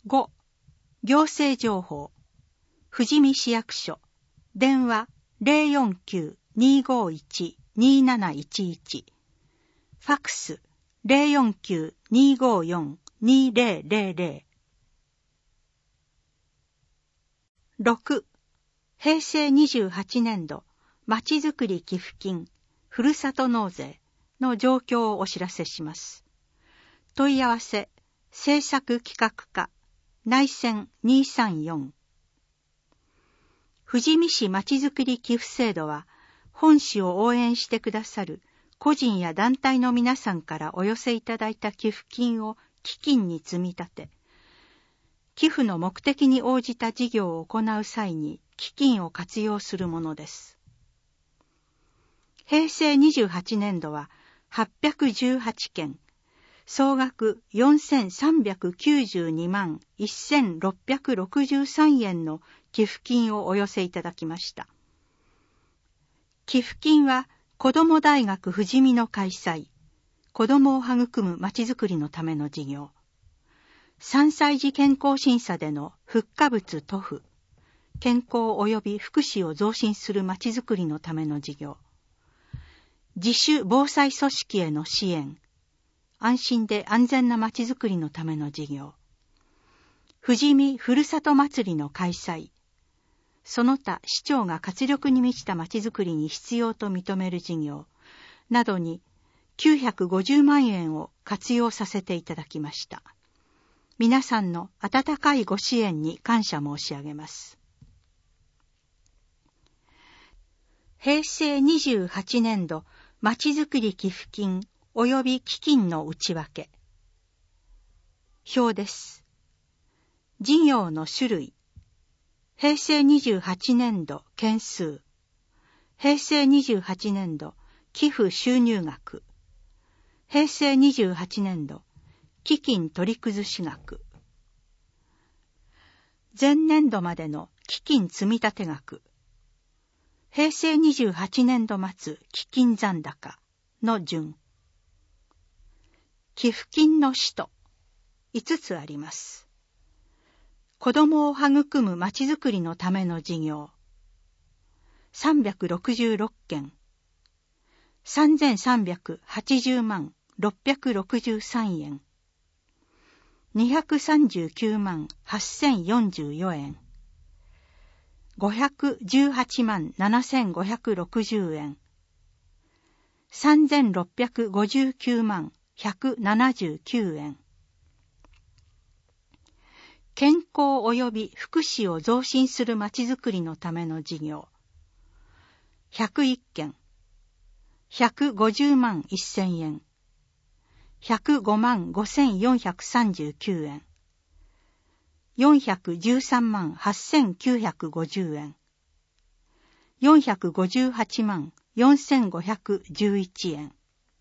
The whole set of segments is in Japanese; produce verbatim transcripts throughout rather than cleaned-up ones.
ご、行政情報。富士見市役所。電話 ゼロよんきゅう にーごーいち にーなないちいち。ファックス ゼロよんきゅう にーごーよん にーぜろぜろぜろ。ろく、平成にじゅうはちねんどまちづくり寄付金ふるさと納税の状況をお知らせします。問い合わせ政策企画課内線にーさんよん。富士見市まちづくり寄付制度は、本市を応援してくださる個人や団体の皆さんからお寄せいただいた寄付金を基金に積み立て、寄付の目的に応じた事業を行う際に基金を活用するものです。平成にじゅうはちねんどははっぴゃくじゅうはちけん、総額よんせんさんびゃくきゅうじゅうにまんせんろっぴゃくろくじゅうさんえんの寄付金をお寄せいただきました。寄付金は子ども大学富士見の開催、子どもを育むまちづくりのための事業、さんさい児健康審査での復活物塗布、健康及び福祉を増進するまちづくりのための事業、自主防災組織への支援、安心で安全なまちづくりのための事業、富士見ふるさと祭りの開催、その他市長が活力に満ちたまちづくりに必要と認める事業などにきゅうひゃくごじゅうまんえんを活用させていただきました。皆さんの温かいご支援に感謝申し上げます。平成にじゅうはちねんどまちづくり寄付金及び基金の内訳。表です。事業の種類。平成にじゅうはちねんど件数。平成にじゅうはちねんど寄付収入額。平成にじゅうはちねんど基金取り崩し額。前年度までの基金積立額。平成にじゅうはちねんど末基金残高の順。寄付金の使途、いつつあります。子どもを育むまちづくりのための事業、さんびゃくろくじゅうろっけん、さんぜんさんびゃくはちじゅうまんろっぴゃくろくじゅうさんえん、にひゃくさんじゅうきゅうまんはっせんよんじゅうよんえん、ごひゃくじゅうはちまんななせんごひゃくろくじゅうえん、さんぜんろっぴゃくごじゅうきゅうまんひゃくななじゅうきゅうえん。健康及び福祉を増進するまちづくりのための事業、ひゃくいっけん、ひゃくごじゅうまんせんえん、ひゃくごまんごせんよんひゃくさんじゅうきゅうえん、よんひゃくじゅうさんまんはっせんきゅうひゃくごじゅうえん、よんひゃくごじゅうはちまんよんせんごひゃくじゅういちえん。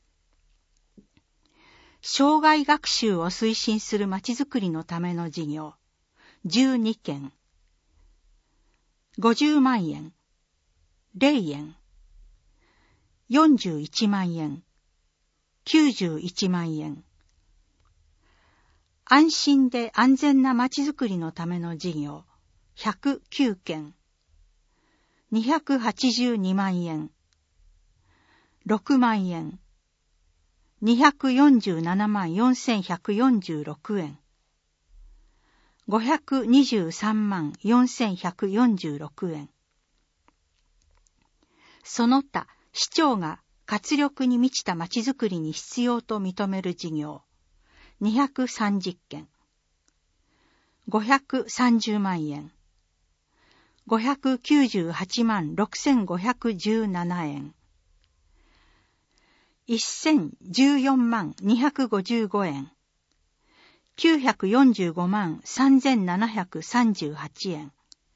生涯学習を推進するまちづくりのための事業、じゅうにけん、ごじゅうまんえん、ゼロえん、よんじゅういちまんえん、きゅうじゅういちまんえん。安心で安全なまちづくりのための事業、ひゃくきゅうけん、にひゃくはちじゅうにまんえん、ろくまんえん、にひゃくよんじゅうななまんよんせんひゃくよんじゅうろくえん、ごひゃくにじゅうさんまんよんせんひゃくよんじゅうろくえん。その他、市長が活力に満ちたまちづくりに必要と認める事業、にひゃくさんじゅっけん、ごひゃくさんじゅうまんえん、ごひゃくきゅうじゅうはちまんろくせんごひゃくじゅうななえん、せんじゅうよんまんにひゃくごじゅうごえん、きゅうひゃくよんじゅうごまんさんぜんななひゃくさんじゅうはちえん。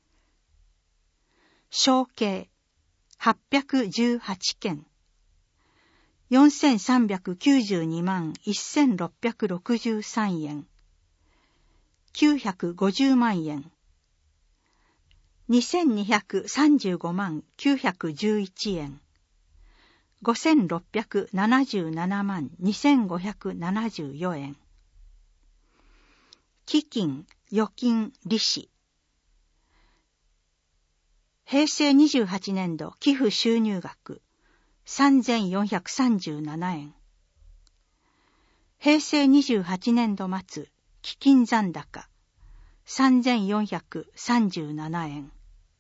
承継はっぴゃくじゅうはちけん、よんせんさんびゃくきゅうじゅうにまんせんろっぴゃくろくじゅうさんえん、きゅうひゃくごじゅうまんえん、にせんにひゃくさんじゅうごまんきゅうひゃくじゅういちえん、ごせんろっぴゃくななじゅうななまんにせんごひゃくななじゅうよんえん。基金預金利子。平成にじゅうはちねんど寄付収入額さんぜんよんひゃくさんじゅうななえん。平成にじゅうはちねんど末基金残高さんぜんよんひゃくさんじゅうななえん。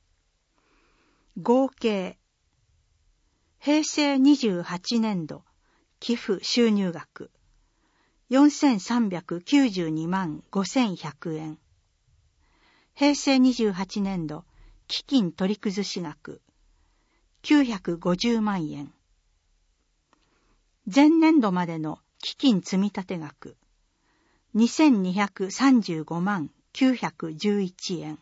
合計平成にじゅうはちねんど寄付収入額よんせんさんびゃくきゅうじゅうにまんごせんひゃくえん。平成にじゅうはちねんど基金取り崩し額きゅうひゃくごじゅうまんえん。前年度までの基金積立額にせんにひゃくさんじゅうごまんきゅうひゃくじゅういちえん。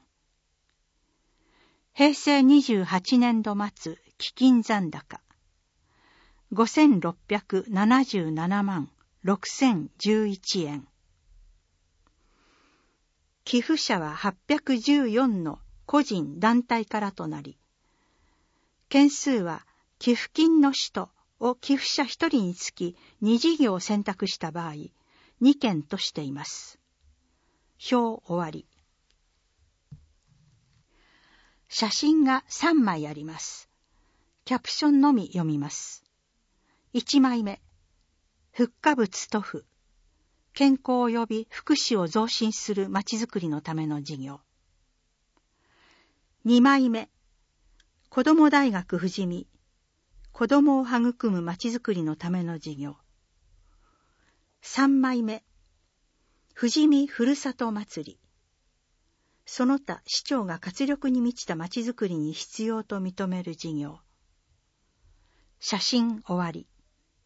平成にじゅうはちねんど末基金残高ごせんろっぴゃくななじゅうななまんろくせんじゅういちえん。寄付者ははっぴゃくじゅうよんの個人団体からとなり、件数は寄付金の使途を寄付者ひとりにつきに事業を選択した場合、にけんとしています。表終わり。写真がさんまいあります。キャプションのみ読みます。いちまいめ、復化物塗布、健康及び福祉を増進するまちづくりのための事業。にまいめ、子ども大学富士見、子どもを育むまちづくりのための事業。さんまいめ、富士見ふるさと祭り、その他市長が活力に満ちたまちづくりに必要と認める事業。写真終わり。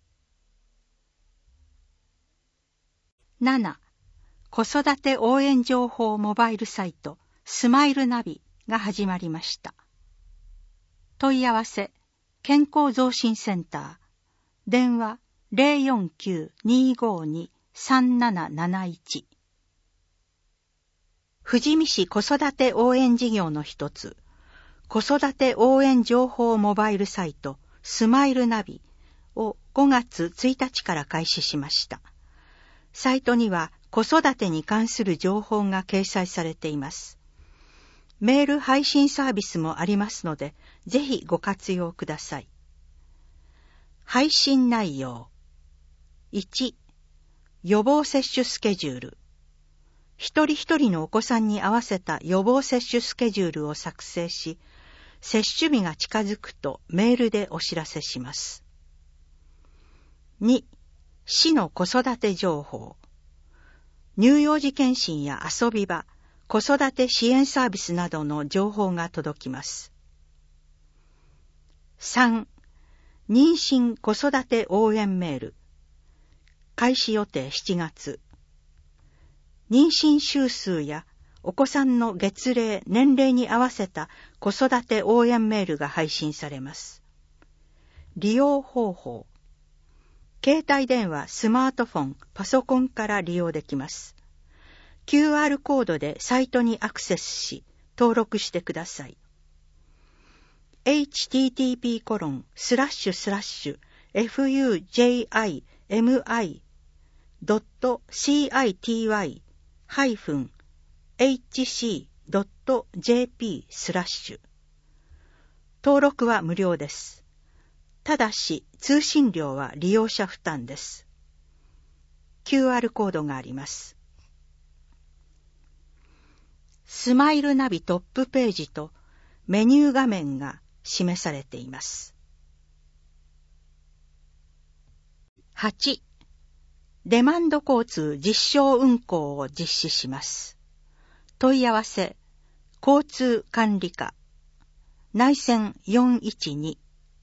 なな. 子育て応援情報モバイルサイトスマイルナビが始まりました。問い合わせ健康増進センター電話 ゼロよんきゅう にーごーに さんなななないち。富士見市子育て応援事業の一つ、子育て応援情報モバイルサイトスマイルナビをごがつついたちから開始しました。サイトには子育てに関する情報が掲載されています。メール配信サービスもありますので、ぜひご活用ください。配信内容。いち. 予防接種スケジュール。一人一人のお子さんに合わせた予防接種スケジュールを作成し、接種日が近づくとメールでお知らせします。に. 市の子育て情報。乳幼児健診や遊び場、子育て支援サービスなどの情報が届きます。さん. 妊娠子育て応援メール。開始予定しちがつ。妊娠週数やお子さんの月齢、年齢に合わせた子育て応援メールが配信されます。利用方法。携帯電話、スマートフォン、パソコンから利用できます。キューアール コードでサイトにアクセスし、登録してください。エイチティーティーピーコロンスラッシュスラッシュエフユージェイアイエムアイドットシーアイティーワイハイフンエイチシードットジェーピースラッシュ。登録は無料です。ただし通信料は利用者負担です。キューアール コードがあります。スマイルナビトップページとメニュー画面が示されています。はち. デマンド交通実証運行を実施します。問い合わせ交通管理課内線よんいちに。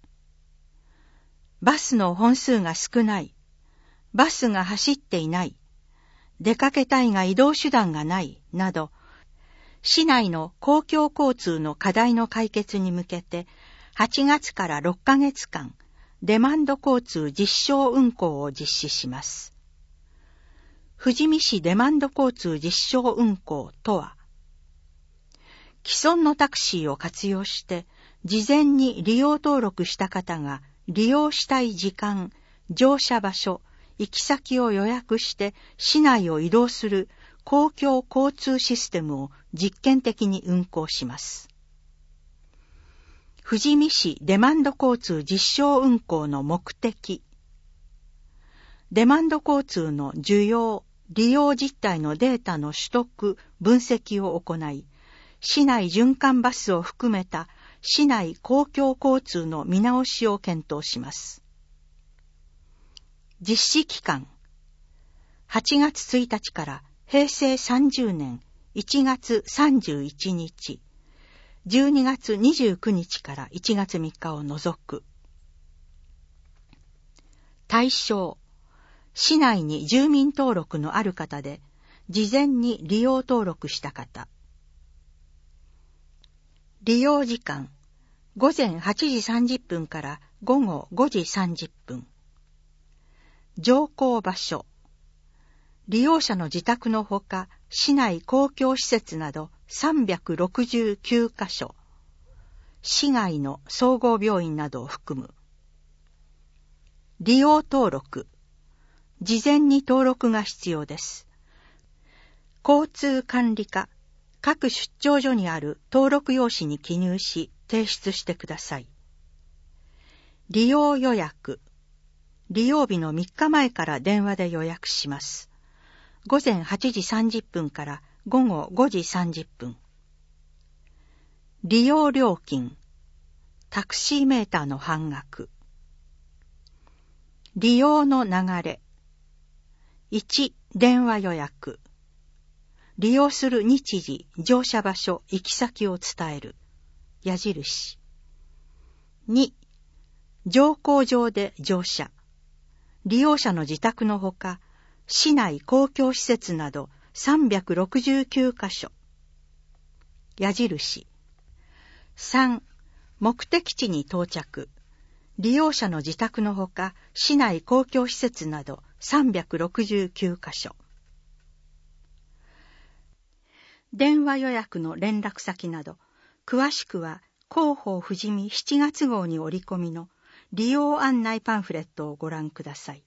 バスの本数が少ない、バスが走っていない、出かけたいが移動手段がないなど、市内の公共交通の課題の解決に向けてはちがつからろっかげつかんデマンド交通実証運行を実施します。富士見市デマンド交通実証運行とは、既存のタクシーを活用して事前に利用登録した方が利用したい時間、乗車場所、行き先を予約して市内を移動する公共交通システムを実験的に運行します。富士見市デマンド交通実証運行の目的。デマンド交通の需要、利用実態のデータの取得、分析を行い、市内循環バスを含めた市内公共交通の見直しを検討します。実施期間。はちがつついたちからへいせいさんじゅうねんいちがつさんじゅういちにち、じゅうにがつにじゅうくにちからいちがつみっかを除く。対象。市内に住民登録のある方で、事前に利用登録した方。利用時間。ごぜんはちじさんじゅっぷんからごごごじさんじゅっぷん。乗降場所。利用者の自宅のほか、市内公共施設などさんびゃくろくじゅうきゅうかしょ。市外の総合病院などを含む。利用登録。事前に登録が必要です。交通管理課、各出張所にある登録用紙に記入し、提出してください。利用予約。利用日のみっかまえから電話で予約します。ごぜんはちじさんじゅっぷんからごごごじさんじゅっぷん。利用料金。タクシーメーターの半額。利用の流れ。いち、電話予約。利用する日時、乗車場所、行き先を伝える。矢印。に、乗降場で乗車。利用者の自宅のほか、市内公共施設などさんびゃくろくじゅうきゅうかしょ。矢印。さん、目的地に到着。利用者の自宅のほか、市内公共施設などさんびゃくろくじゅうきゅうかしょ。電話予約の連絡先など、詳しくは広報富士見しちがつ号に折り込みの利用案内パンフレットをご覧ください。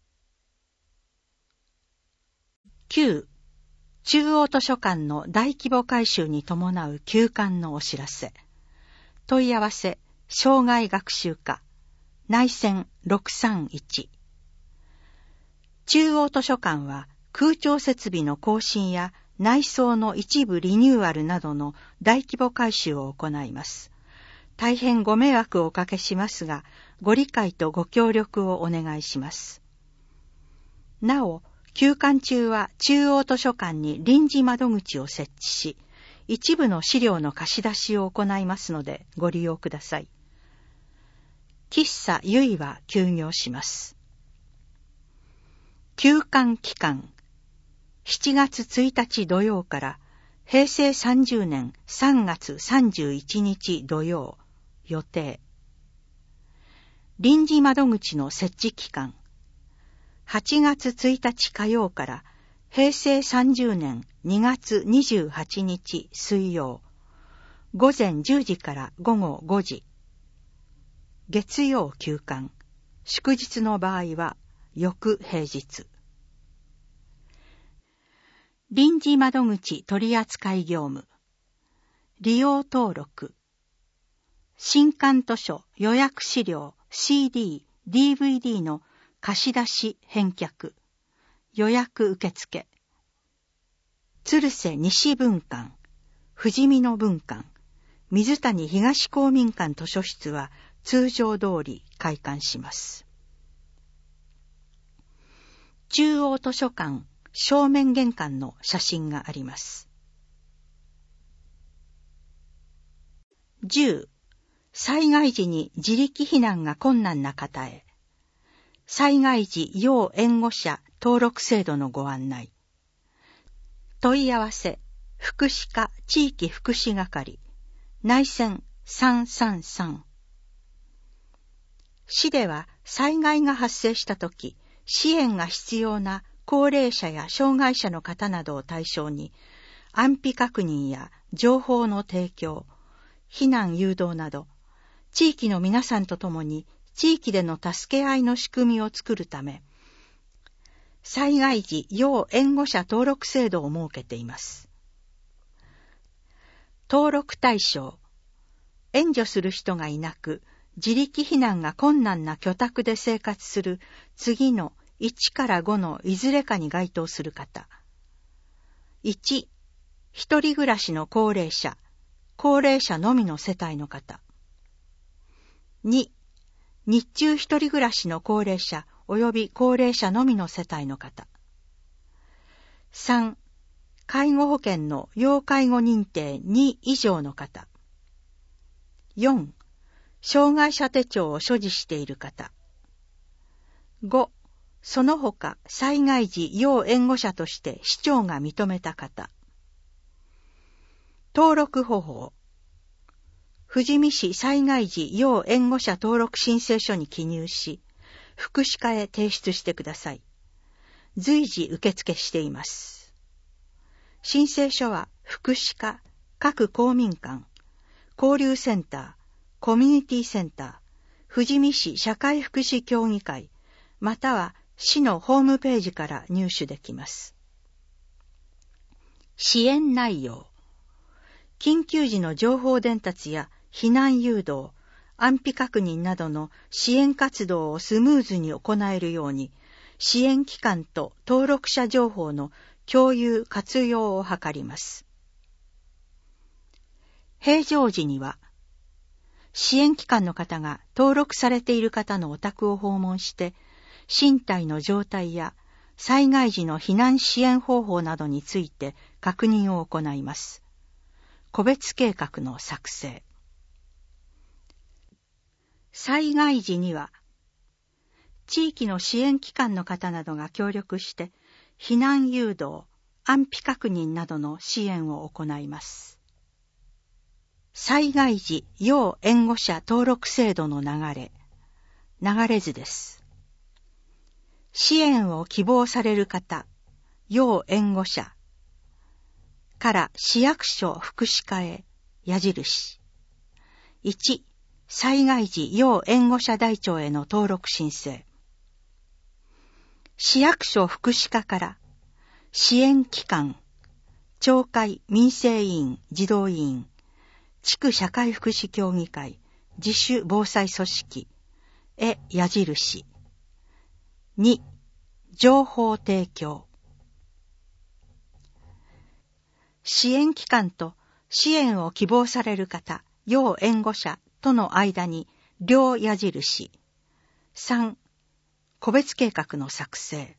きゅう、中央図書館の大規模改修に伴う休館のお知らせ。問い合わせ、生涯学習課、内線ろくさんいち。中央図書館は空調設備の更新や内装の一部リニューアルなどの大規模改修を行います。大変ご迷惑をおかけしますが、ご理解とご協力をお願いします。なお、休館中は中央図書館に臨時窓口を設置し、一部の資料の貸し出しを行いますのでご利用ください。喫茶ゆいは休業します。休館期間。しちがつついたち土曜からへいせいさんじゅうねんさんがつさんじゅういちにち土曜予定。臨時窓口の設置期間。はちがつついたち火曜からへいせいさんじゅうねんにがつにじゅうはちにち水曜。ごぜんじゅうじからごごごじ。月曜休館。祝日の場合は翌平日。臨時窓口取扱業務。利用登録。新刊図書予約資料 シーディー、ディーブイディー の貸し出し返却。予約受付。鶴瀬西分館、富士見の分館、水谷東公民館図書室は通常通り開館します。中央図書館正面玄関の写真があります。じゅう、災害時に自力避難が困難な方へ、災害時要援護者登録制度のご案内。問い合わせ、福祉課地域福祉係、内線さんさんさん。市では災害が発生したとき、支援が必要な高齢者や障害者の方などを対象に、安否確認や情報の提供、避難誘導など、地域の皆さんと共に地域での助け合いの仕組みを作るため、 災害時要援護者登録制度を設けています。登録対象、援助する人がいなく、自力避難が困難な居宅で生活する次のいちからごのいずれかに該当する方。いち、一人暮らしの高齢者、高齢者のみの世帯の方。に、日中一人暮らしの高齢者及び高齢者のみの世帯の方。さん、介護保険の要介護認定に以上の方。よん、障害者手帳を所持している方。ご、その他災害時要援護者として市長が認めた方。登録方法。富士見市災害時要援護者登録申請書に記入し、福祉課へ提出してください。随時受付しています。申請書は福祉課、各公民館、交流センター、コミュニティセンター、富士見市社会福祉協議会、または市のホームページから入手できます。支援内容。緊急時の情報伝達や避難誘導、安否確認などの支援活動をスムーズに行えるように、支援機関と登録者情報の共有活用を図ります。平常時には、支援機関の方が登録されている方のお宅を訪問して、身体の状態や災害時の避難支援方法などについて確認を行います。個別計画の作成。災害時には、地域の支援機関の方などが協力して、避難誘導、安否確認などの支援を行います。災害時要援護者登録制度の流れ、流れ図です。支援を希望される方、要援護者から市役所福祉課へ矢印。いち、災害時要援護者台帳への登録申請。市役所福祉課から支援機関、町会民生委員児童委員、地区社会福祉協議会自主防災組織へ矢印。に、情報提供。支援機関と支援を希望される方、要援護者との間に両矢印。さん、個別計画の作成。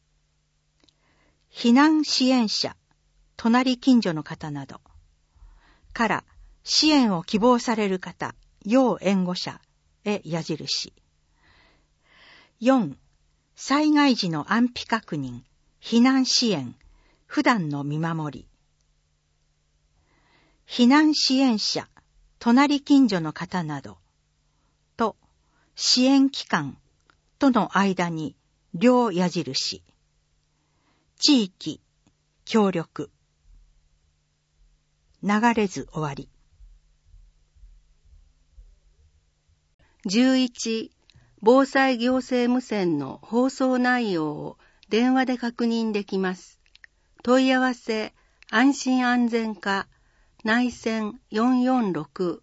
避難支援者、隣近所の方などから支援を希望される方、要援護者へ矢印。よん、災害時の安否確認、避難支援、普段の見守り。避難支援者、隣近所の方などと支援機関との間に両矢印。地域、協力。流れ図終わり。 じゅういち、防災行政無線の放送内容を電話で確認できます。問い合わせ、安心安全課、内線よんよんろく。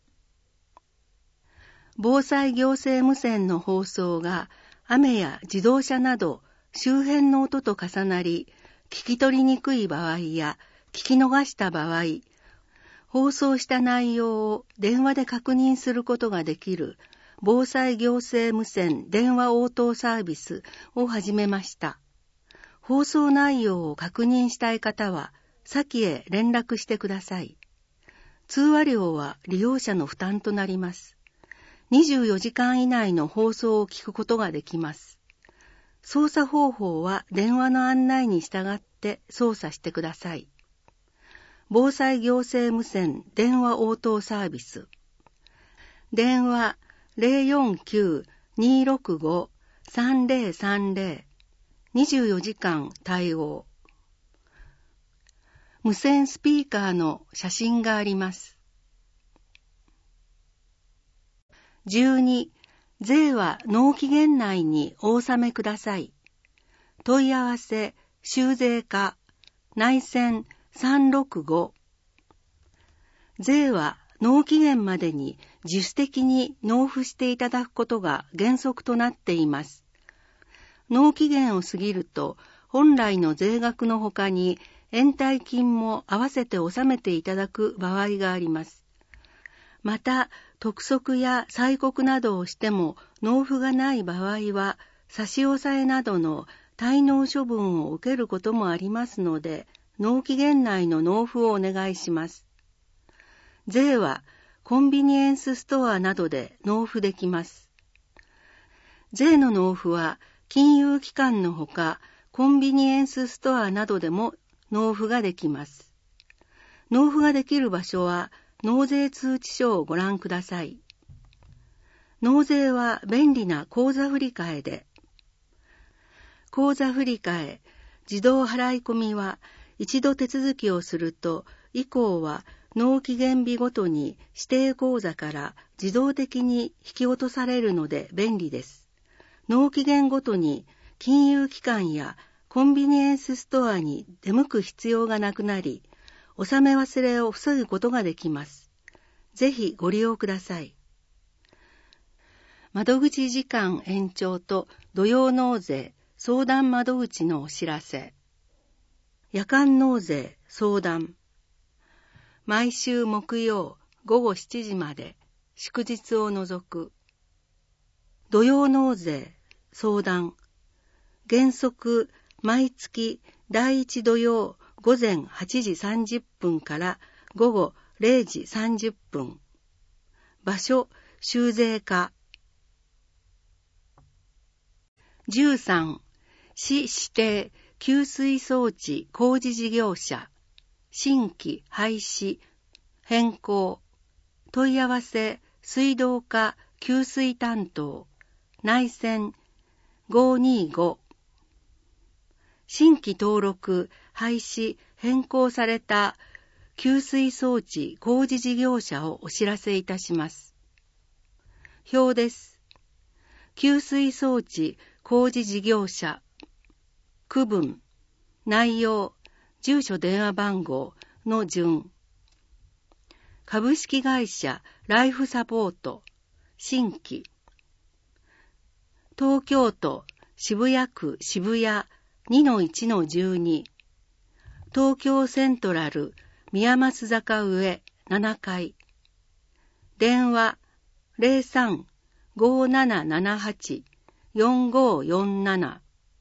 防災行政無線の放送が雨や自動車など周辺の音と重なり、聞き取りにくい場合や聞き逃した場合、放送した内容を電話で確認することができる防災行政無線電話応答サービスを始めました。放送内容を確認したい方は、先へ連絡してください。通話料は利用者の負担となります。にじゅうよじかん以内の放送を聞くことができます。操作方法は電話の案内に従って操作してください。防災行政無線電話応答サービス。電話 ゼロよんきゅう にーろくご さんぜろさんぜろ にじゅうよじかん対応。無線スピーカーの写真があります。じゅうに、税は納期限内にお納めください。 問い合わせ修税課内線さんろくご。税は納期限までに自主的に納付していただくことが原則となっています。納期限を過ぎると本来の税額のほかに延滞金も合わせて納めていただく場合があります。また、督促や催告などをしても納付がない場合は、差し押さえなどの滞納処分を受けることもありますので、納期限内の納付をお願いします。税はコンビニエンスストアなどで納付できます。税の納付は金融機関のほか、コンビニエンスストアなどでも納付ができます。納付ができる場所は納税通知書をご覧ください。納税は便利な口座振替で、口座振替、自動払い込みは一度手続きをすると、以降は納期限日ごとに指定口座から自動的に引き落とされるので便利です。納期限ごとに金融機関やコンビニエンスストアに出向く必要がなくなり、納め忘れを防ぐことができます。ぜひご利用ください。窓口時間延長と土曜納税相談窓口のお知らせ。夜間納税相談。毎週木曜午後しちじまで、祝日を除く。土曜納税相談。原則毎月第一土曜午前はちじさんじゅっぷんから午後れいじさんじゅっぷん。場所、修税課。じゅうさん、市指定給水装置工事事業者、新規廃止、変更、問い合わせ水道課給水担当、内線ごにご。新規登録、廃止、変更された給水装置工事事業者をお知らせいたします。表です。給水装置工事事業者、区分、内容、住所電話番号の順。株式会社ライフサポート、新規。東京都渋谷区渋谷 にのいちのじゅうに。東京セントラル宮益坂上ななかい。電話 ゼロさん ごーななななはち よんごーよんなな。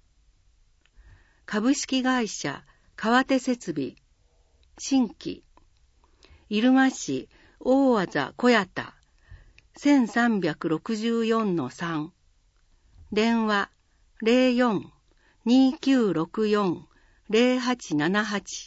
株式会社川手設備、新規。入間市大和田小屋田 せんさんびゃくろくじゅうよんのさん。電話 ゼロよん にーきゅうろくよん ゼロはちななはち。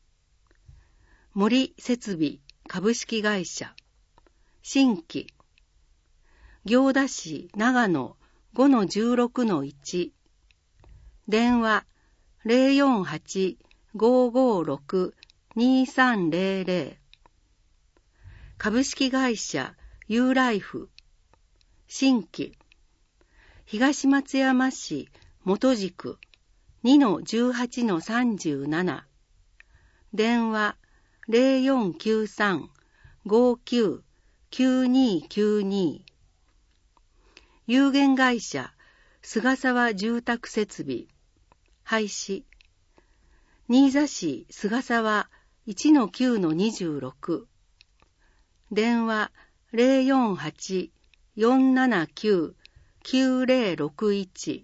森設備株式会社、新規。行田市長野 ごのじゅうろくのいち。電話 ゼロよんはち ごーごーろく にーさんゼロゼロ。株式会社ユーライフ、新規。東松山市元宿 にのじゅうはちのさんじゅうなな。電話 ゼロよんきゅうさん ごーきゅう きゅうにーきゅうに。有限会社菅沢住宅設備、廃止。新座市菅沢 いちのきゅうのにじゅうろく。電話 ゼロよんはち よんななきゅう きゅうゼロろくいち。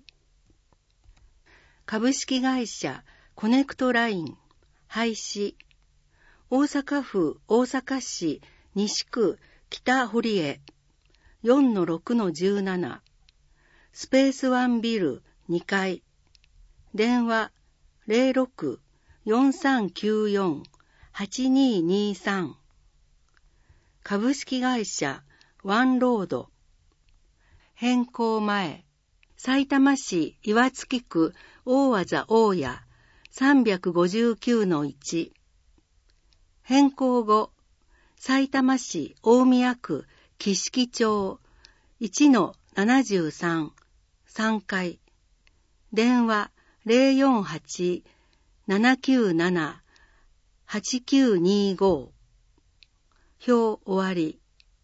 株式会社コネクトライン、廃止。大阪府大阪市西区北堀江 よんのろくのじゅうなな。スペースワンビルにかい。電話 ゼロろく よんさんきゅうよん はちにーにーさん。株式会社ワンロード。変更前、さいたま市岩槻区大和田大谷 さんびゃくごじゅうきゅうのいち。変更後、さいたま市大宮区木敷町 いちのななじゅうさん、さんかい。電話ゼロよんはち ななきゅうなな はちきゅうにご。表終わり。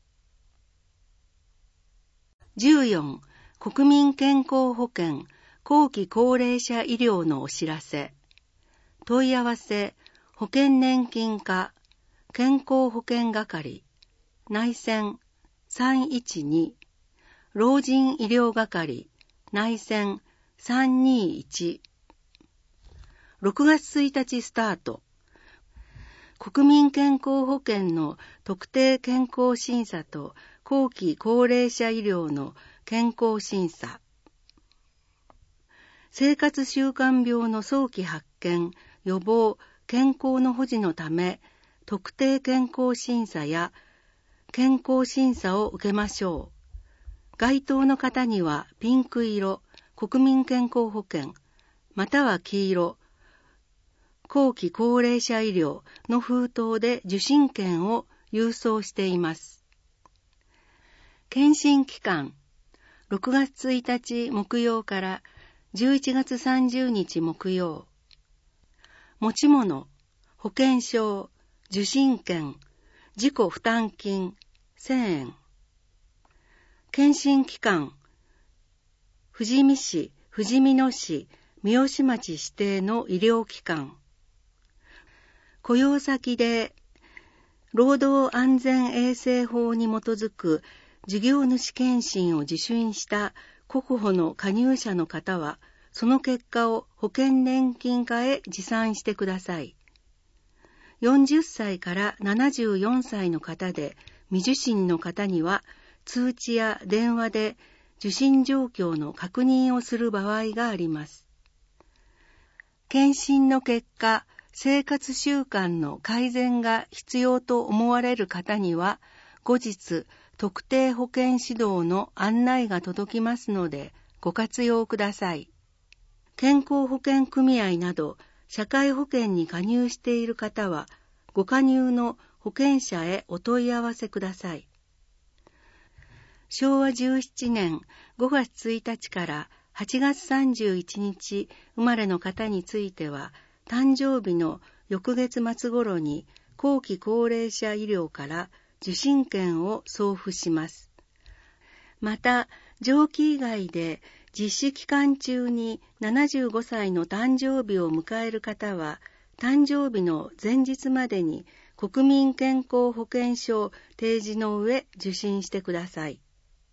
じゅうよん、国民健康保険後期高齢者医療のお知らせ。問い合わせ、保険年金課、健康保険係、内線さんいちに、老人医療係、内線さんにいち。ろくがつついたちスタート。国民健康保険の特定健康審査と後期高齢者医療の健康審査。生活習慣病の早期発見、予防、健康の保持のため、特定健康審査や健康審査を受けましょう。該当の方にはピンク色、国民健康保険、または黄色、後期高齢者医療の封筒で受診券を郵送しています。検診期間、ろくがつついたち木曜からじゅういちがつさんじゅうにち木曜。持ち物、保険証、受診券、自己負担金、せんえん。検診期間、富士見市、富士見野市、三芳町指定の医療機関。雇用先で労働安全衛生法に基づく事業主検診を受診した国保の加入者の方は、その結果を保険年金課へ持参してください。よんじゅっさいからななじゅうよんさいの方で未受診の方には、通知や電話で受診状況の確認をする場合があります。検診の結果、生活習慣の改善が必要と思われる方には、後日、特定保険指導の案内が届きますので、ご活用ください。健康保険組合など、社会保険に加入している方は、ご加入の保険者へお問い合わせください。しょうわじゅうななねんごがつついたちからはちがつさんじゅういちにち生まれの方については、誕生日の翌月末頃に後期高齢者医療から受診券を送付します。また、上記以外で実施期間中にななじゅうごさいの誕生日を迎える方は、誕生日の前日までに国民健康保険証提示の上受診してください。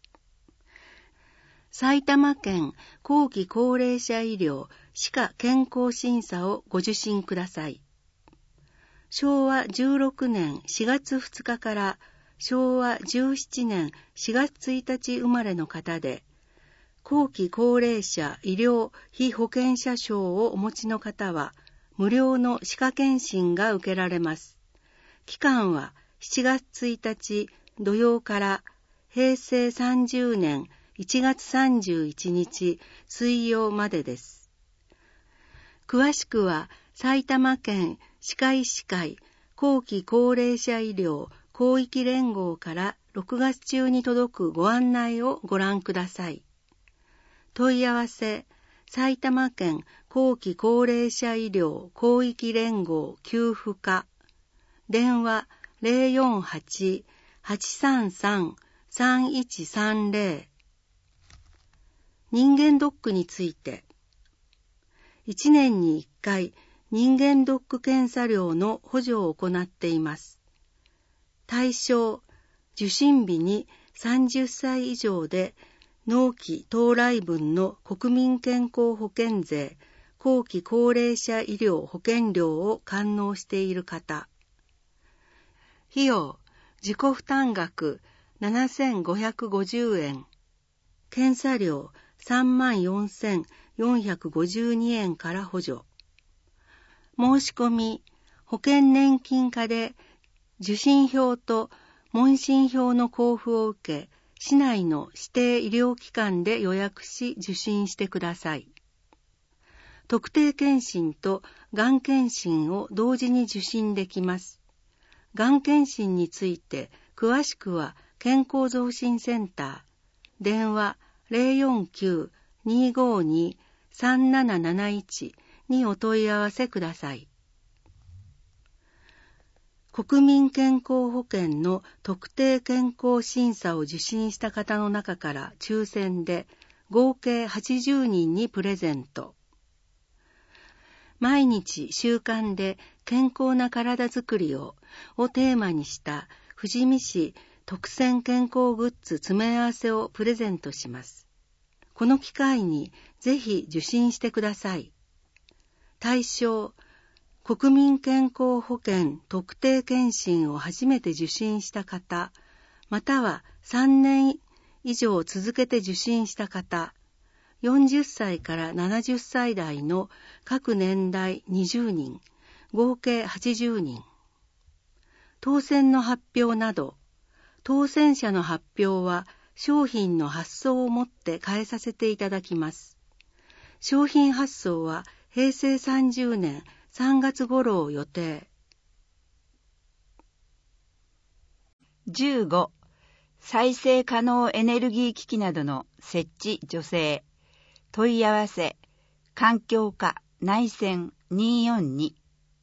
埼玉県後期高齢者医療歯科健康審査をご受診ください。しょうわじゅうろくねんしがつふつかからしょうわじゅうななねんしがつついたち生まれの方で、後期高齢者医療被保険者証をお持ちの方は、無料の歯科検診が受けられます。期間はしちがつついたち土曜からへいせいさんじゅうねんいちがつさんじゅういちにち水曜までです。詳しくは埼玉県歯科医師会後期高齢者医療広域連合からろくがつちゅうに届くご案内をご覧ください。問い合わせ、埼玉県後期高齢者医療広域連合給付課、電話ゼロよんはち はちさんさん さんいちさんゼロ。人間ドックについて、いちねんにいっかい人間ドック検査料の補助を行っています。対象、受診日にさんじゅっさい以上で納期到来分の国民健康保険税後期高齢者医療保険料を完納している方。費用、自己負担額ななせんごひゃくごじゅうえん。検査料さんまんよんせんよんひゃくごじゅうにえんから補助。申し込み、保険年金課で受診票と問診票の交付を受け、市内の指定医療機関で予約し受診してください。特定健診とがん検診を同時に受診できます。がん検診について詳しくは健康増進センター、電話ゼロよんきゅう にーごーにさんなななないち にお問い合わせください。国民健康保険の特定健康審査を受診した方の中から抽選で合計はちじゅうにんにプレゼント。毎日習慣で健康な体づくりををテーマにした富士見市特選健康グッズ詰め合わせをプレゼントします。この機会にぜひ受診してください。対象、国民健康保険特定健診を初めて受診した方、またはさんねん以上続けて受診した方、よんじゅっさいからななじゅっさい代の各年代にじゅうにん、合計はちじゅうにん。当選の発表など、当選者の発表は商品の発送をもって変えさせていただきます。商品発送はへいせいさんじゅうねんさんがつ頃を予定。 じゅうご、再生可能エネルギー機器などの設置助成。問い合わせ、環境課内線にーよんに。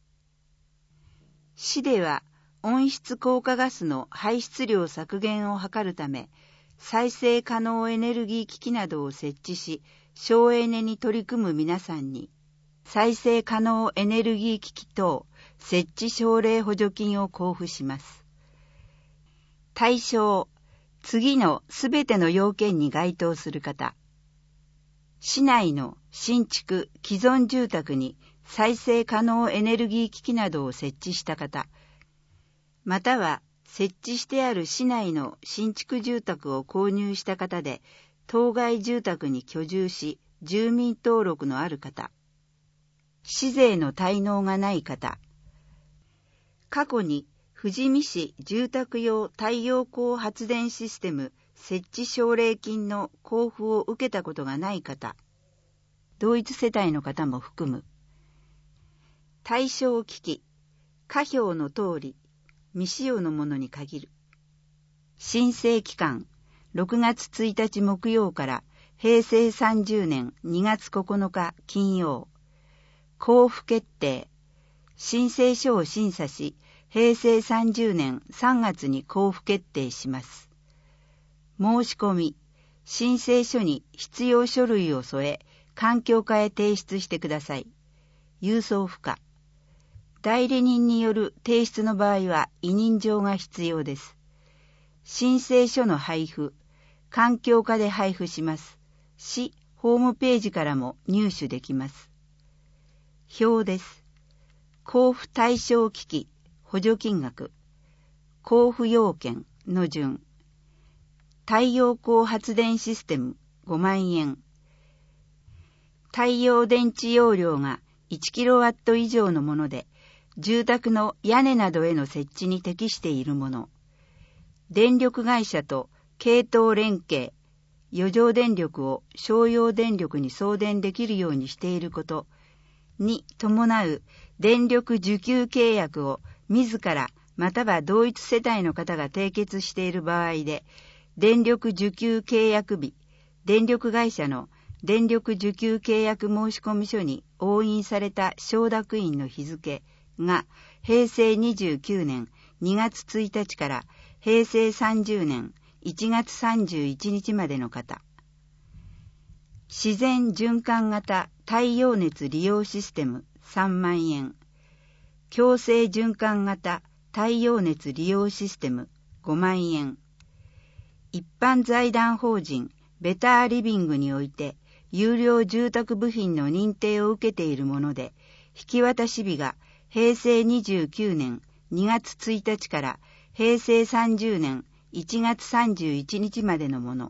市では温室効果ガスの排出量削減を図るため、再生可能エネルギー機器などを設置し、省エネに取り組む皆さんに、再生可能エネルギー機器等設置奨励補助金を交付します。対象、次のすべての要件に該当する方。市内の新築・既存住宅に再生可能エネルギー機器などを設置した方、または設置してある市内の新築住宅を購入した方で、当該住宅に居住し、住民登録のある方、市税の滞納がない方、過去に富士見市住宅用太陽光発電システム設置奨励金の交付を受けたことがない方、同一世帯の方も含む。対象機器、下表の通り、未使用のものに限る。申請期間、ろくがつついたち木曜からへいせいさんじゅうねんにがつここのか金曜。交付決定。申請書を審査し、へいせいさんじゅうねんさんがつに交付決定します。申し込み、申請書に必要書類を添え、環境課へ提出してください。郵送不可。代理人による提出の場合は委任状が必要です。申請書の配布、環境課で配布します。市ホームページからも入手できます。表です。交付対象機器、補助金額、交付要件の順、太陽光発電システムごまんえん、太陽電池容量がいちキロワット以上のもので、住宅の屋根などへの設置に適しているもの、電力会社と系統連携、余剰電力を商用電力に送電できるようにしていることに伴う電力受給契約を自らまたは同一世帯の方が締結している場合で、電力受給契約日、電力会社の電力受給契約申込書に押印された承諾印の日付がへいせいにじゅうきゅうねんにがつついたちからへいせいさんじゅうねんいちがつさんじゅういちにちまでの方、自然循環型太陽熱利用システムさんまんえん、強制循環型太陽熱利用システムごまんえん、一般財団法人ベターリビングにおいて有料住宅部品の認定を受けているもので、引き渡し日がへいせいにじゅうきゅうねんにがつついたちからへいせいさんじゅうねんいちがつさんじゅういちにちまでのもの。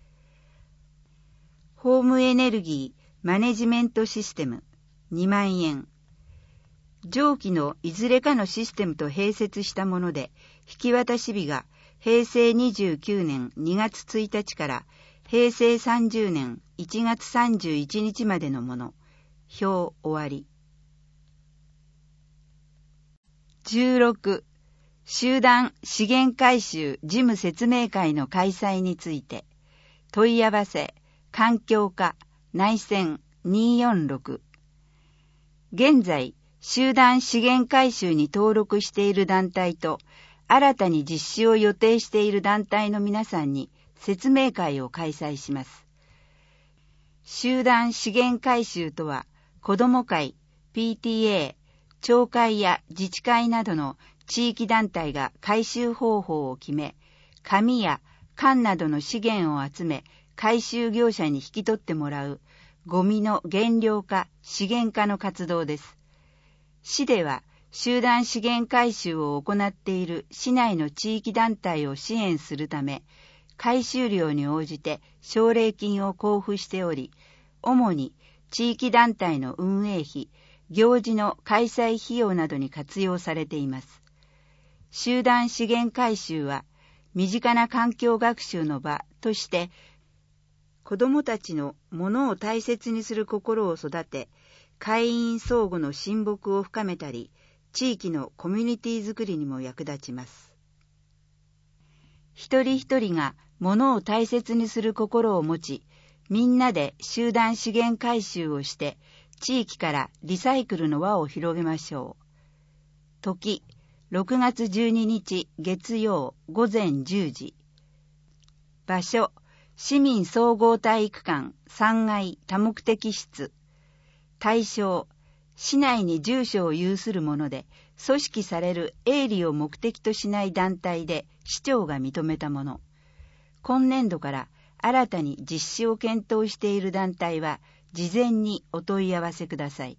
ホームエネルギーマネジメントシステムにまんえん。上記のいずれかのシステムと併設したもので、引き渡し日がへいせいにじゅうきゅうねんにがつついたちからへいせいさんじゅうねんいちがつさんじゅういちにちまでのもの。表終わり。じゅうろく、集団資源回収事務説明会の開催について、問い合わせ、環境課、内線にーよんろく。現在、集団資源回収に登録している団体と、新たに実施を予定している団体の皆さんに説明会を開催します。集団資源回収とは、子ども会、ピーティーエー、町会や自治会などの地域団体が回収方法を決め、紙や缶などの資源を集め、回収業者に引き取ってもらう、ゴミの減量化、資源化の活動です。市では、集団資源回収を行っている市内の地域団体を支援するため、回収量に応じて奨励金を交付しており、主に地域団体の運営費、行事の開催費用などに活用されています。集団資源回収は、身近な環境学習の場として、子どもたちのものを大切にする心を育て、会員相互の親睦を深めたり、地域のコミュニティづくりにも役立ちます。一人一人がものを大切にする心を持ち、みんなで集団資源回収をして、地域からリサイクルの輪を広げましょう。時、ろくがつじゅうににち月曜午前じゅうじ。場所、市民総合体育館さんがい多目的室。対象、市内に住所を有するもので、組織される営利を目的としない団体で市長が認めたもの。今年度から新たに実施を検討している団体は、事前にお問い合わせください。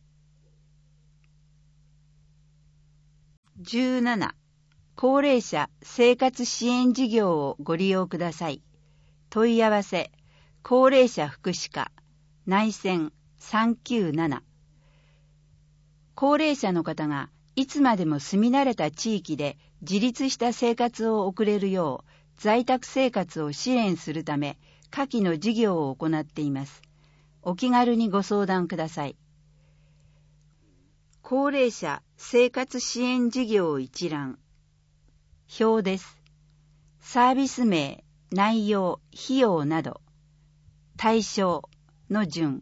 じゅうなな、高齢者生活支援事業をご利用ください。問い合わせ、高齢者福祉課、内線さんきゅうなな。高齢者の方がいつまでも住み慣れた地域で自立した生活を送れるよう、在宅生活を支援するため、下記の事業を行っています。お気軽にご相談ください。高齢者生活支援事業一覧。表です。サービス名、内容、費用など。対象の順。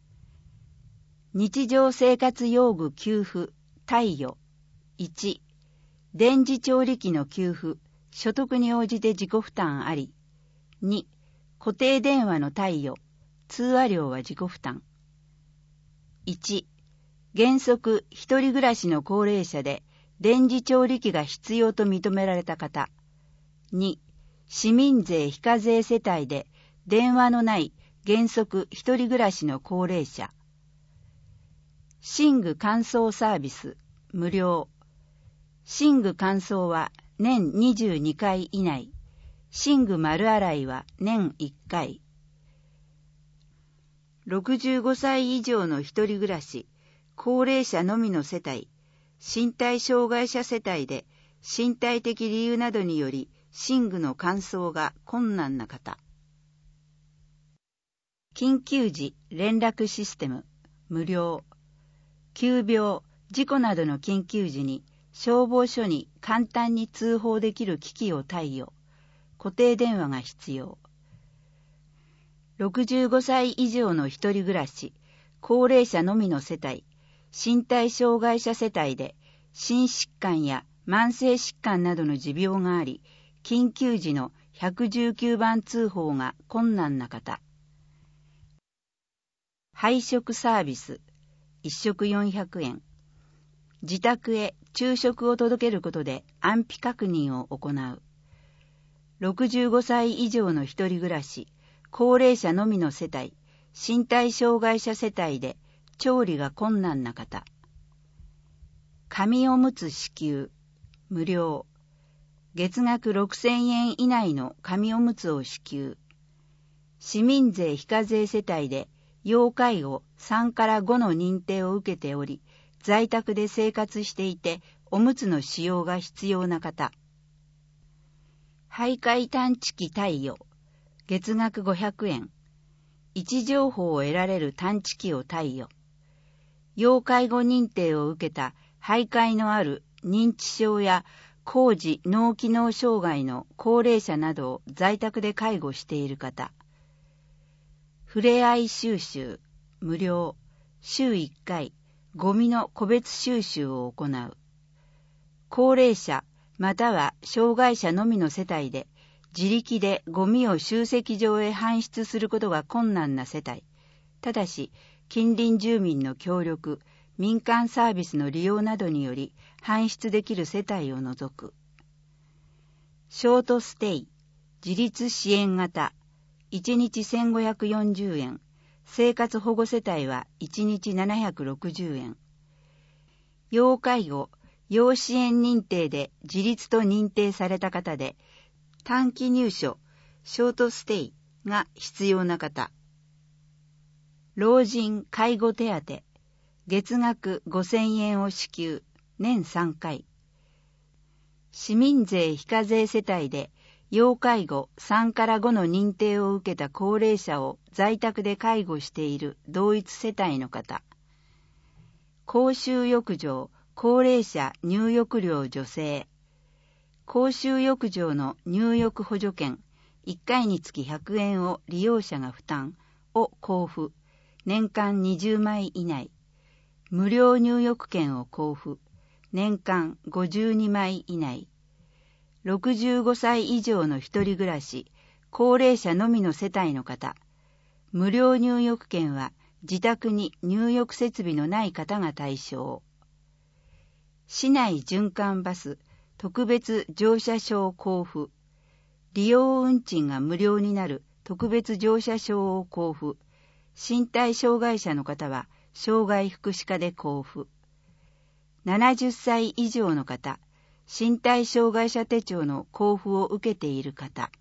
日常生活用具給付、貸与。いち、電磁調理器の給付、所得に応じて自己負担あり。に、固定電話の貸与、通話料は自己負担。いち、原則一人暮らしの高齢者で電磁調理器が必要と認められた方。に、市民税非課税世帯で電話のない原則一人暮らしの高齢者。寝具乾燥サービス、無料。寝具乾燥は年にじゅうにかい以内。寝具丸洗いは年いっかい。ろくじゅうごさい以上の一人暮らし、高齢者のみの世帯、身体障害者世帯で身体的理由などにより寝具の乾燥が困難な方。緊急時連絡システム、無料。急病、事故などの緊急時に消防署に簡単に通報できる機器を貸与。固定電話が必要。ろくじゅうごさい以上の一人暮らし、高齢者のみの世帯、身体障害者世帯で心疾患や慢性疾患などの持病があり、緊急時のひゃくじゅうきゅうばん通報が困難な方。配食サービス、いっしょくよんひゃくえん。自宅へ昼食を届けることで安否確認を行う。ろくじゅうごさい以上の一人暮らし、高齢者のみの世帯、身体障害者世帯で調理が困難な方。紙おむつ支給、無料。月額ろくせんえん以内の紙おむつを支給。市民税非課税世帯で要介護さんからごの認定を受けており、在宅で生活していておむつの使用が必要な方。徘徊探知機貸与、月額ごひゃくえん。位置情報を得られる探知機を貸与。要介護認定を受けた徘徊のある認知症や高次脳機能障害の高齢者などを在宅で介護している方。ふれあい収集、 無料、週いっかい、ゴミの個別収集を行う。高齢者または障害者のみの世帯で、自力でゴミを集積場へ搬出することが困難な世帯、ただし近隣住民の協力、民間サービスの利用などにより搬出できる世帯を除く。ショートステイ、自立支援型、いちにちせんごひゃくよんじゅうえん、生活保護世帯はいちにちななひゃくろくじゅうえん。要介護、要支援認定で自立と認定された方で、短期入所、ショートステイが必要な方。老人介護手当、月額ごせんえんを支給、年さんかい。市民税非課税世帯で、要介護さんからごの認定を受けた高齢者を在宅で介護している同一世帯の方。公衆浴場、高齢者入浴料助成。公衆浴場の入浴補助券、いっかいにつきひゃくえんを利用者が負担を交付、年間にじゅうまい以内。無料入浴券を交付、年間ごじゅうにまい以内。ろくじゅうごさい以上の一人暮らし、高齢者のみの世帯の方。無料入浴券は自宅に入浴設備のない方が対象。市内循環バス特別乗車証交付。利用運賃が無料になる特別乗車証を交付。身体障害者の方は障害福祉課で交付。ななじゅっさい以上の方、身体障害者手帳の交付を受けている方。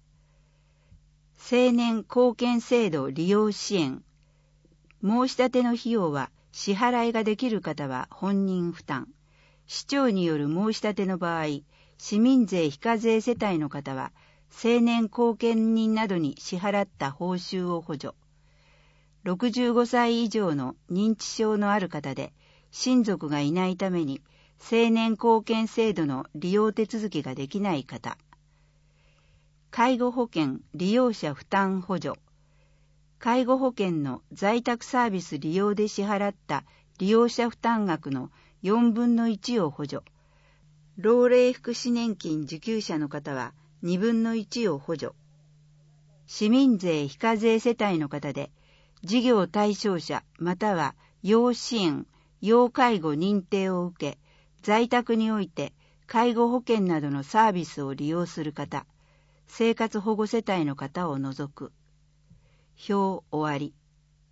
青年貢献制度利用支援。申し立ての費用は支払いができる方は本人負担。市長による申し立ての場合、市民税非課税世帯の方は青年後見人などに支払った報酬を補助。ろくじゅうごさい以上の認知症のある方で親族がいないために青年貢献制度の利用手続きができない方。介護保険利用者負担補助。介護保険の在宅サービス利用で支払った利用者負担額のよんぶんのいちを補助。老齢福祉年金受給者の方はにぶんのいちを補助。市民税非課税世帯の方で、事業対象者または要支援、要介護認定を受け、在宅において介護保険などのサービスを利用する方、生活保護世帯の方を除く。表終わり。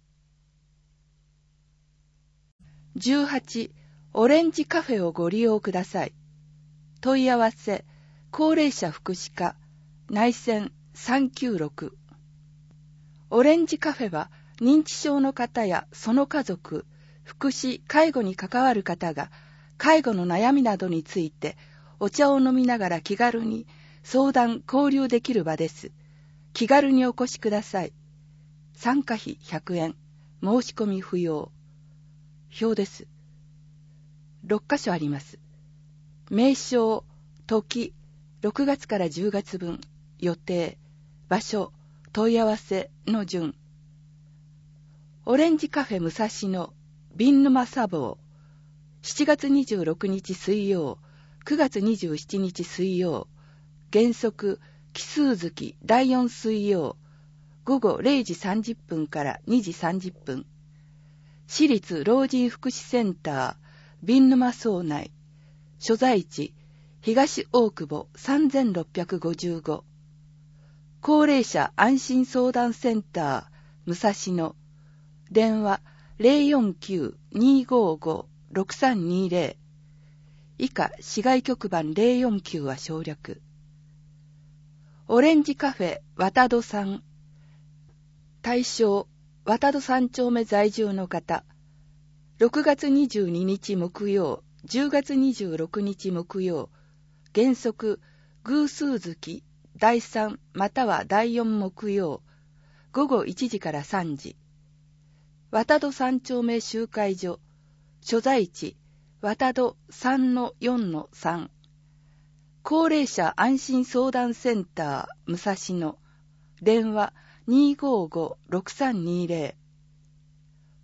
じゅうはち、オレンジカフェをご利用ください。問い合わせ、高齢者福祉課、内線さんきゅうろく。オレンジカフェは、認知症の方やその家族、福祉・介護に関わる方が、介護の悩みなどについて、お茶を飲みながら気軽に相談・交流できる場です。気軽にお越しください。参加費ひゃくえん、申し込み不要。表です。ろっかしょあります。名称、時、ろくがつからじゅうがつぶん、予定、場所、問い合わせの順。オレンジカフェ武蔵野、瓶沼茶房、しちがつにじゅうろくにち水曜、くがつにじゅうしちにち水曜、原則、奇数月だいよん水曜、午後れいじさんじゅっぷんからにじさんじゅっぷん。市立老人福祉センター、瓶沼荘内、所在地、東大久保さんぜんろっぴゃくごじゅうご。高齢者安心相談センター、武蔵野、電話 ゼロよんきゅう にーごーごー ろくさんにーぜろ。以下、市外局番ゼロよんきゅうは省略。オレンジカフェ渡戸さん。対象、渡戸三丁目在住の方。ろくがつにじゅうににち木曜、じゅうがつにじゅうろくにち木曜。原則、偶数月だいさんまたはだいよん木曜。午後いちじからさんじ。渡戸三丁目集会所。所在地、渡戸 さんのよんのさん。高齢者安心相談センター、武蔵野。電話 にーごーごー ろくさんにーぜろ。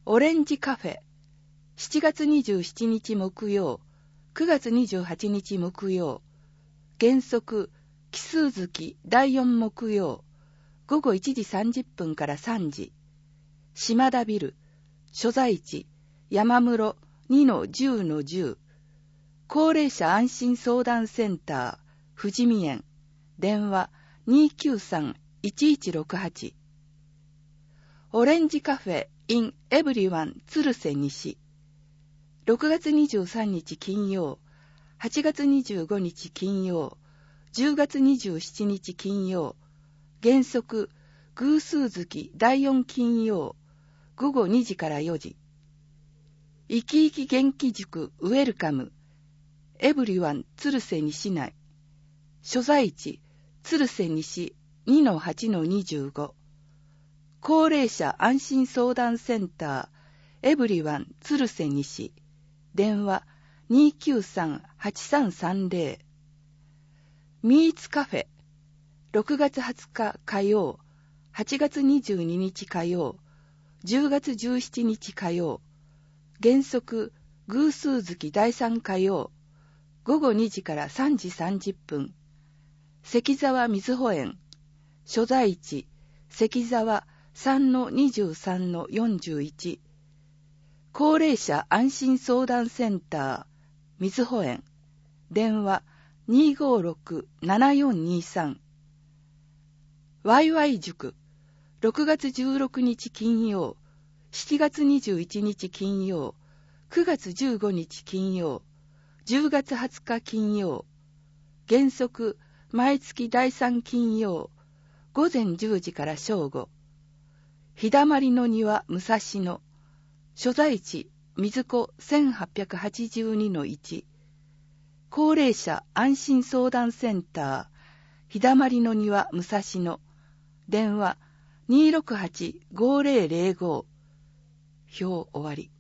オレンジカフェ、しちがつにじゅうしちにち木曜、くがつにじゅうはちにち木曜、原則、奇数月だいよん木曜、ごごいちじさんじゅっぷんからさんじ、島田ビル、所在地、山室 にのじゅうのじゅう、高齢者安心相談センター、富士見園、電話 にーきゅうさんいちいちろくはち、オレンジカフェ in エブリワン鶴瀬西、ろくがつにじゅうさんにち金曜、はちがつにじゅうごにち金曜、じゅうがつにじゅうしちにち金曜、原則偶数月だいよん金曜、ごごにじからよじ、生き生き元気塾ウェルカムエブリワン鶴瀬西内、所在地鶴瀬西 にのはちのにじゅうご、高齢者安心相談センターエブリワン鶴瀬西、電話 にーきゅうさんはちさんさんぜろ、ミーツカフェ、ろくがつはつか火曜、はちがつにじゅうににち火曜、じゅうがつじゅうしちにち火曜、原則偶数月だいさん火曜、ごごにじからさんじさんじゅっぷん、関沢みずほ園、所在地関沢 さんのにじゅうさんのよんじゅういち、高齢者安心相談センターみずほ園、電話 にーごーろくななよんにさん、ワイワイ塾、ろくがつじゅうろくにち金曜、しちがつにじゅういちにち金曜、くがつじゅうごにち金曜、じゅうがつはつか金曜、原則毎月だいさん金曜、ごぜんじゅうじから正午、日だまりの庭武蔵野、所在地水子 せんはっぴゃくはちじゅうにのいち、高齢者安心相談センター日だまりの庭武蔵野、電話 にーろくはちごぜろぜろご、表終わり。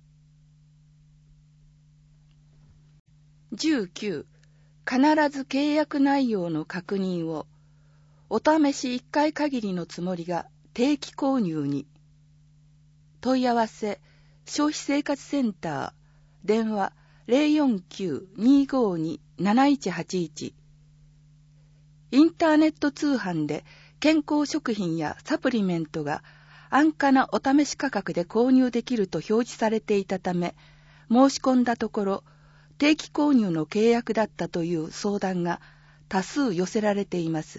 じゅうきゅう、必ず契約内容の確認を、お試しいっかい限りのつもりが定期購入に。問い合わせ、消費生活センター、電話 ゼロよんきゅう にーごーに なないちはちいち。インターネット通販で健康食品やサプリメントが安価なお試し価格で購入できると表示されていたため、申し込んだところ、定期購入の契約だったという相談が多数寄せられています。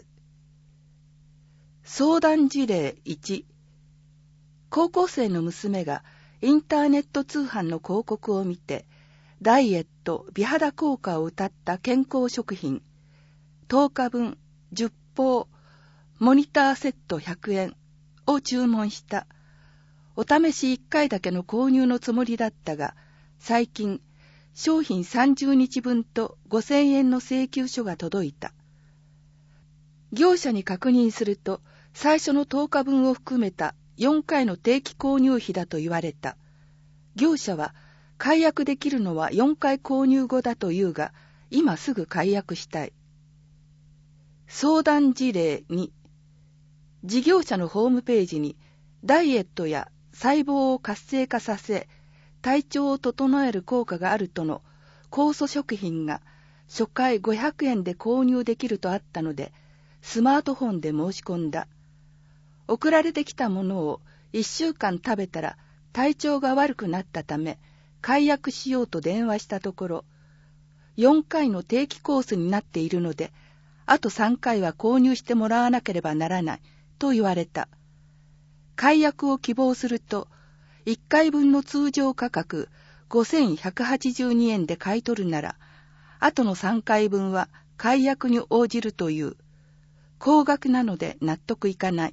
相談事例いち、高校生の娘がインターネット通販の広告を見て、ダイエット、美肌効果を謳った健康食品、とおかぶんじゅっぽう、モニターセットひゃくえんを注文した。お試しいっかいだけの購入のつもりだったが、最近、商品さんじゅうにちぶんとごせんえんの請求書が届いた。業者に確認すると、最初のとおかぶんを含めたよんかいの定期購入費だと言われた。業者は、解約できるのはよんかい購入後だというが、今すぐ解約したい。相談事例に、事業者のホームページに、ダイエットや細胞を活性化させ、体調を整える効果があるとの酵素食品が初回ごひゃくえんで購入できるとあったので、スマートフォンで申し込んだ。送られてきたものをいっしゅうかん食べたら体調が悪くなったため、解約しようと電話したところ、よんかいの定期コースになっているので、あとさんかいは購入してもらわなければならないと言われた。解約を希望すると、いっかいぶんの通常価格ごせんひゃくはちじゅうにえんで買い取るなら、あとのさんかいぶんは解約に応じるという、高額なので納得いかない。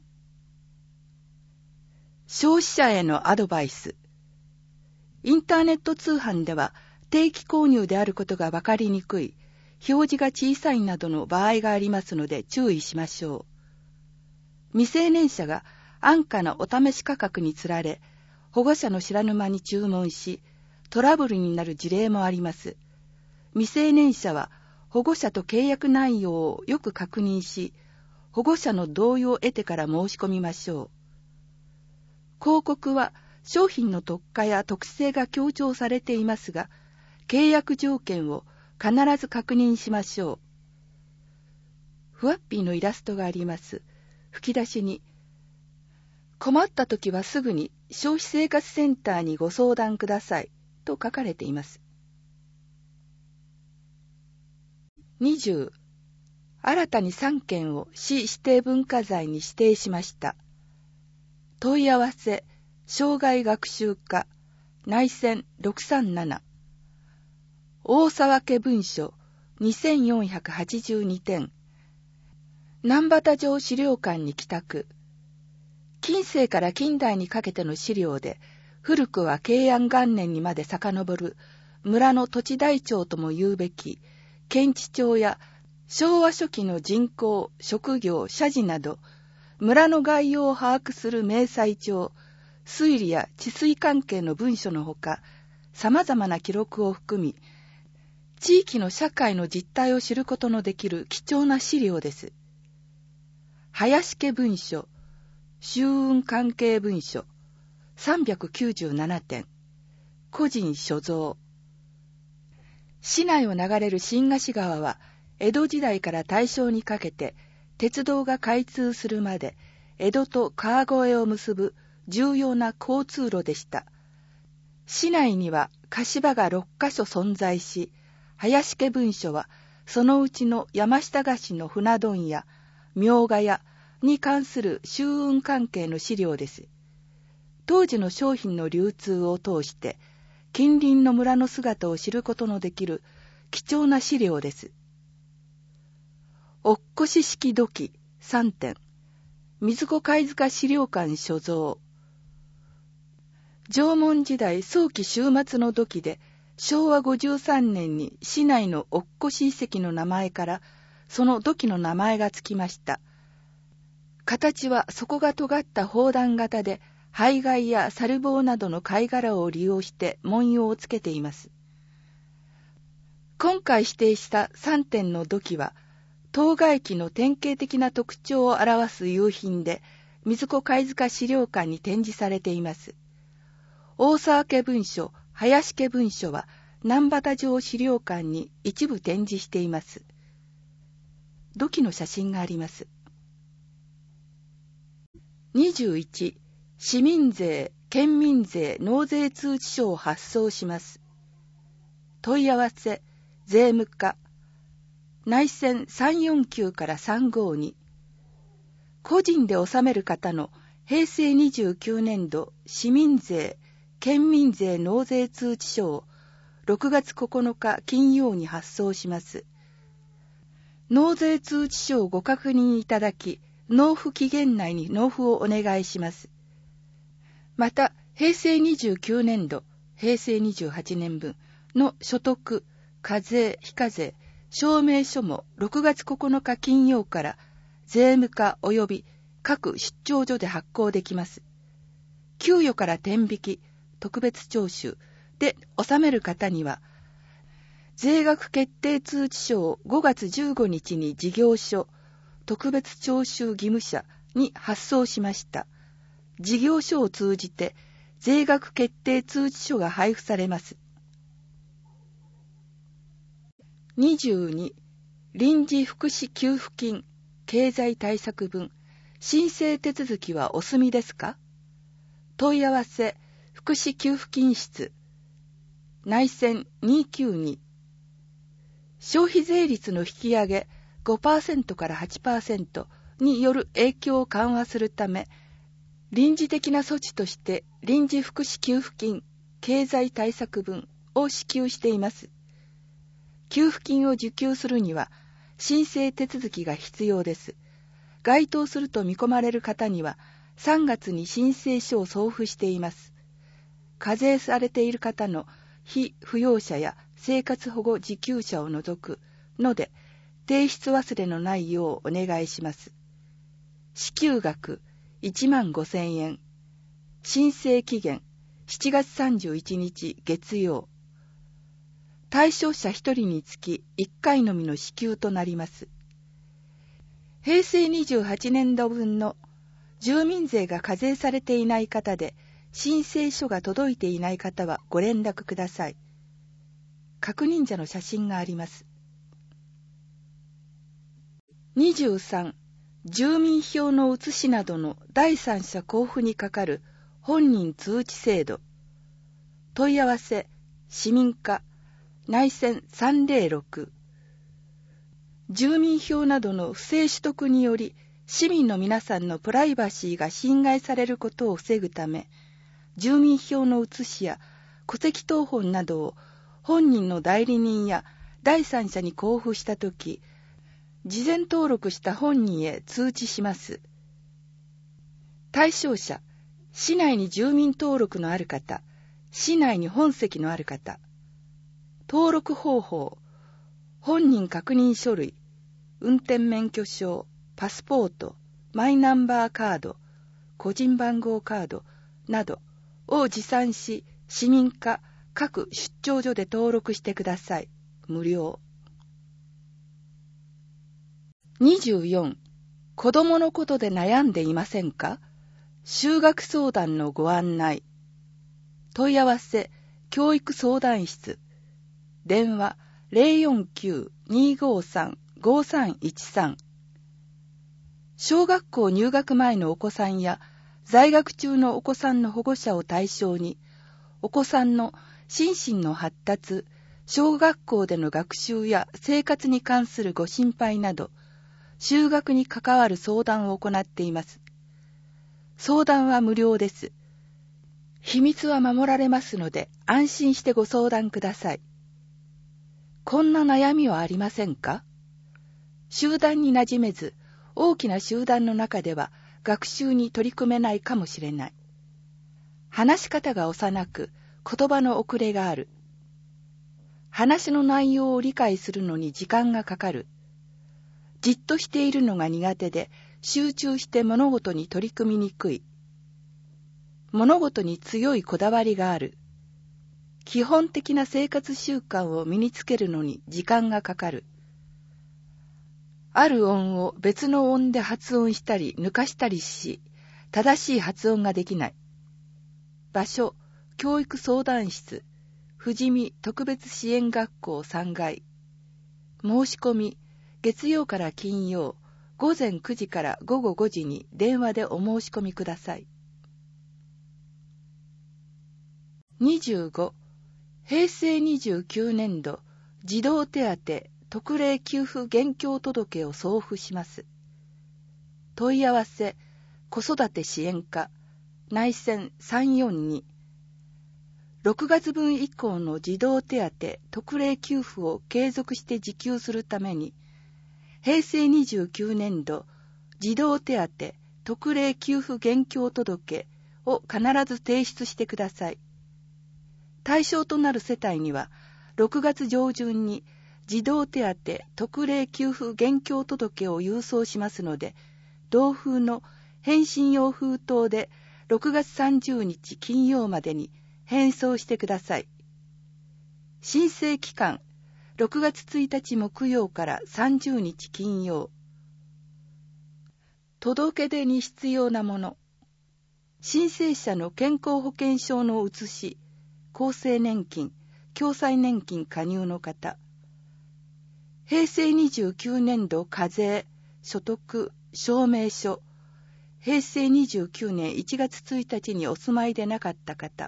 消費者へのアドバイス。インターネット通販では定期購入であることが分かりにくい、表示が小さいなどの場合がありますので注意しましょう。未成年者が安価なお試し価格につられ、保護者の知らぬ間に注文し、トラブルになる事例もあります。未成年者は保護者と契約内容をよく確認し、保護者の同意を得てから申し込みましょう。広告は商品の特価や特性が強調されていますが、契約条件を必ず確認しましょう。フワッピーのイラストがあります。吹き出しに、困った時はすぐに消費生活センターにご相談くださいと書かれています。にじゅう. 新たにさんけんを市指定文化財に指定しました。問い合わせ、生涯学習課、内線ろくさんなな。大沢家文書にせんよんひゃくはちじゅうにてん。南畑城資料館に帰宅。近世から近代にかけての資料で、古くは慶安元年にまで遡る村の土地台帳とも言うべき検地帳や昭和初期の人口、職業、社寺など村の概要を把握する明細帳、水利や治水関係の文書のほか、様々な記録を含み、地域の社会の実態を知ることのできる貴重な資料です。林家文書、周運関係文書、さんびゃくきゅうじゅうななてん、個人所蔵。市内を流れる新河岸川は、江戸時代から大正にかけて、鉄道が開通するまで、江戸と川越を結ぶ重要な交通路でした。市内には貸場がろっかしょ存在し、林家文書は、そのうちの山下河岸の船問屋、明賀屋に関する周運関係の資料です。当時の商品の流通を通して、近隣の村の姿を知ることのできる貴重な資料です。おっこし式土器さんてん、水子貝塚資料館所蔵。縄文時代早期終末の土器で、しょうわごじゅうさんねんに市内のおっこし遺跡の名前から、その土器の名前がつきました。形は底が尖った砲弾型で、灰貝や猿棒などの貝殻を利用して文様をつけています。今回指定したさんてんの土器は、当該器の典型的な特徴を表す夕品で、水子貝塚資料館に展示されています。大沢家文書、林家文書は、南畑城資料館に一部展示しています。土器の写真があります。にじゅういち. 市民税、県民税納税通知書を発送します。問い合わせ、税務課、内線さんよんきゅうからさんごに。個人で納める方の平成にじゅうきゅうねんど市民税、県民税納税通知書をろくがつここのか金曜に発送します。納税通知書をご確認いただき、納付期限内に納付をお願いします。また、平成にじゅうきゅうねんど、平成にじゅうはちねんぶんの所得、課税、非課税、証明書もろくがつここのか金曜から税務課及び各出張所で発行できます。給与から天引き、特別徴収で納める方には、税額決定通知書をごがつじゅうごにちに事業所、特別徴収義務者に発送しました。事業所を通じて税額決定通知書が配布されます。にじゅうに. 臨時福祉給付金経済対策分申請手続きはお済みですか？問い合わせ福祉給付金室内線にきゅうに。消費税率の引き上げ ごパーセント から はちパーセント による影響を緩和するため、臨時的な措置として臨時福祉給付金経済対策分を支給しています。給付金を受給するには申請手続きが必要です。該当すると見込まれる方にはさんがつに申請書を送付しています。課税されている方の被扶養者や生活保護受給者を除くので、提出忘れのないようお願いします。支給額いちまんごせんえん。申請期限しちがつさんじゅういちにち月曜。対象者ひとりにつきいっかいのみの支給となります。平成にじゅうはちねんどぶんの住民税が課税されていない方で、 申請書が届いていない方はご連絡ください。確認者の写真があります。にじゅうさん、住民票の写しなどの第三者交付にかかる本人通知制度。問い合わせ、市民課、内線さんぜろろく。住民票などの不正取得により、市民の皆さんのプライバシーが侵害されることを防ぐため、住民票の写しや戸籍謄本などを本人の代理人や第三者に交付したとき、事前登録した本人へ通知します。対象者、市内に住民登録のある方、市内に本籍のある方。登録方法、本人確認書類、運転免許証、パスポート、マイナンバーカード、個人番号カードなどを持参し、市民課各出張所で登録してください。無料。にじゅうよん、子供のことで悩んでいませんか？就学相談のご案内。問い合わせ、教育相談室。電話 ゼロよんきゅう にーごーさん ごーさんいちさん。小学校入学前のお子さんや在学中のお子さんの保護者を対象に、お子さんの心身の発達、小学校での学習や生活に関するご心配など、就学に関わる相談を行っています。相談は無料です。秘密は守られますので、安心してご相談ください。こんな悩みはありませんか？集団に馴染めず、大きな集団の中では学習に取り組めないかもしれない。話し方が幼く、言葉の遅れがある。話の内容を理解するのに時間がかかる。じっとしているのが苦手で、集中して物事に取り組みにくい。物事に強いこだわりがある。基本的な生活習慣を身につけるのに時間がかかる。ある音を別の音で発音したり抜かしたりし、正しい発音ができない。場所、教育相談室、富士見特別支援学校さんがい。申し込み、月曜から金曜、ごぜんくじからごごごじに電話でお申し込みください。にじゅうご、平成にじゅうきゅうねんど児童手当特例給付現況届を送付します。問い合わせ、子育て支援課、内線さんよんに。ろくがつぶん以降の児童手当特例給付を継続して支給するために、平成にじゅうきゅうねんど児童手当特例給付現況届を必ず提出してください。対象となる世帯には、ろくがつ上旬に児童手当特例給付現況届を郵送しますので、同封の返信用封筒でろくがつさんじゅうにち金曜までに返送してください。申請期間、ろくがつついたち木曜からさんじゅうにち金曜。届け出に必要なもの。申請者の健康保険証の写し、厚生年金、共済年金加入の方。平成にじゅうきゅうねんど課税、所得、証明書。平成にじゅうきゅうねんいちがつついたちにお住まいでなかった方。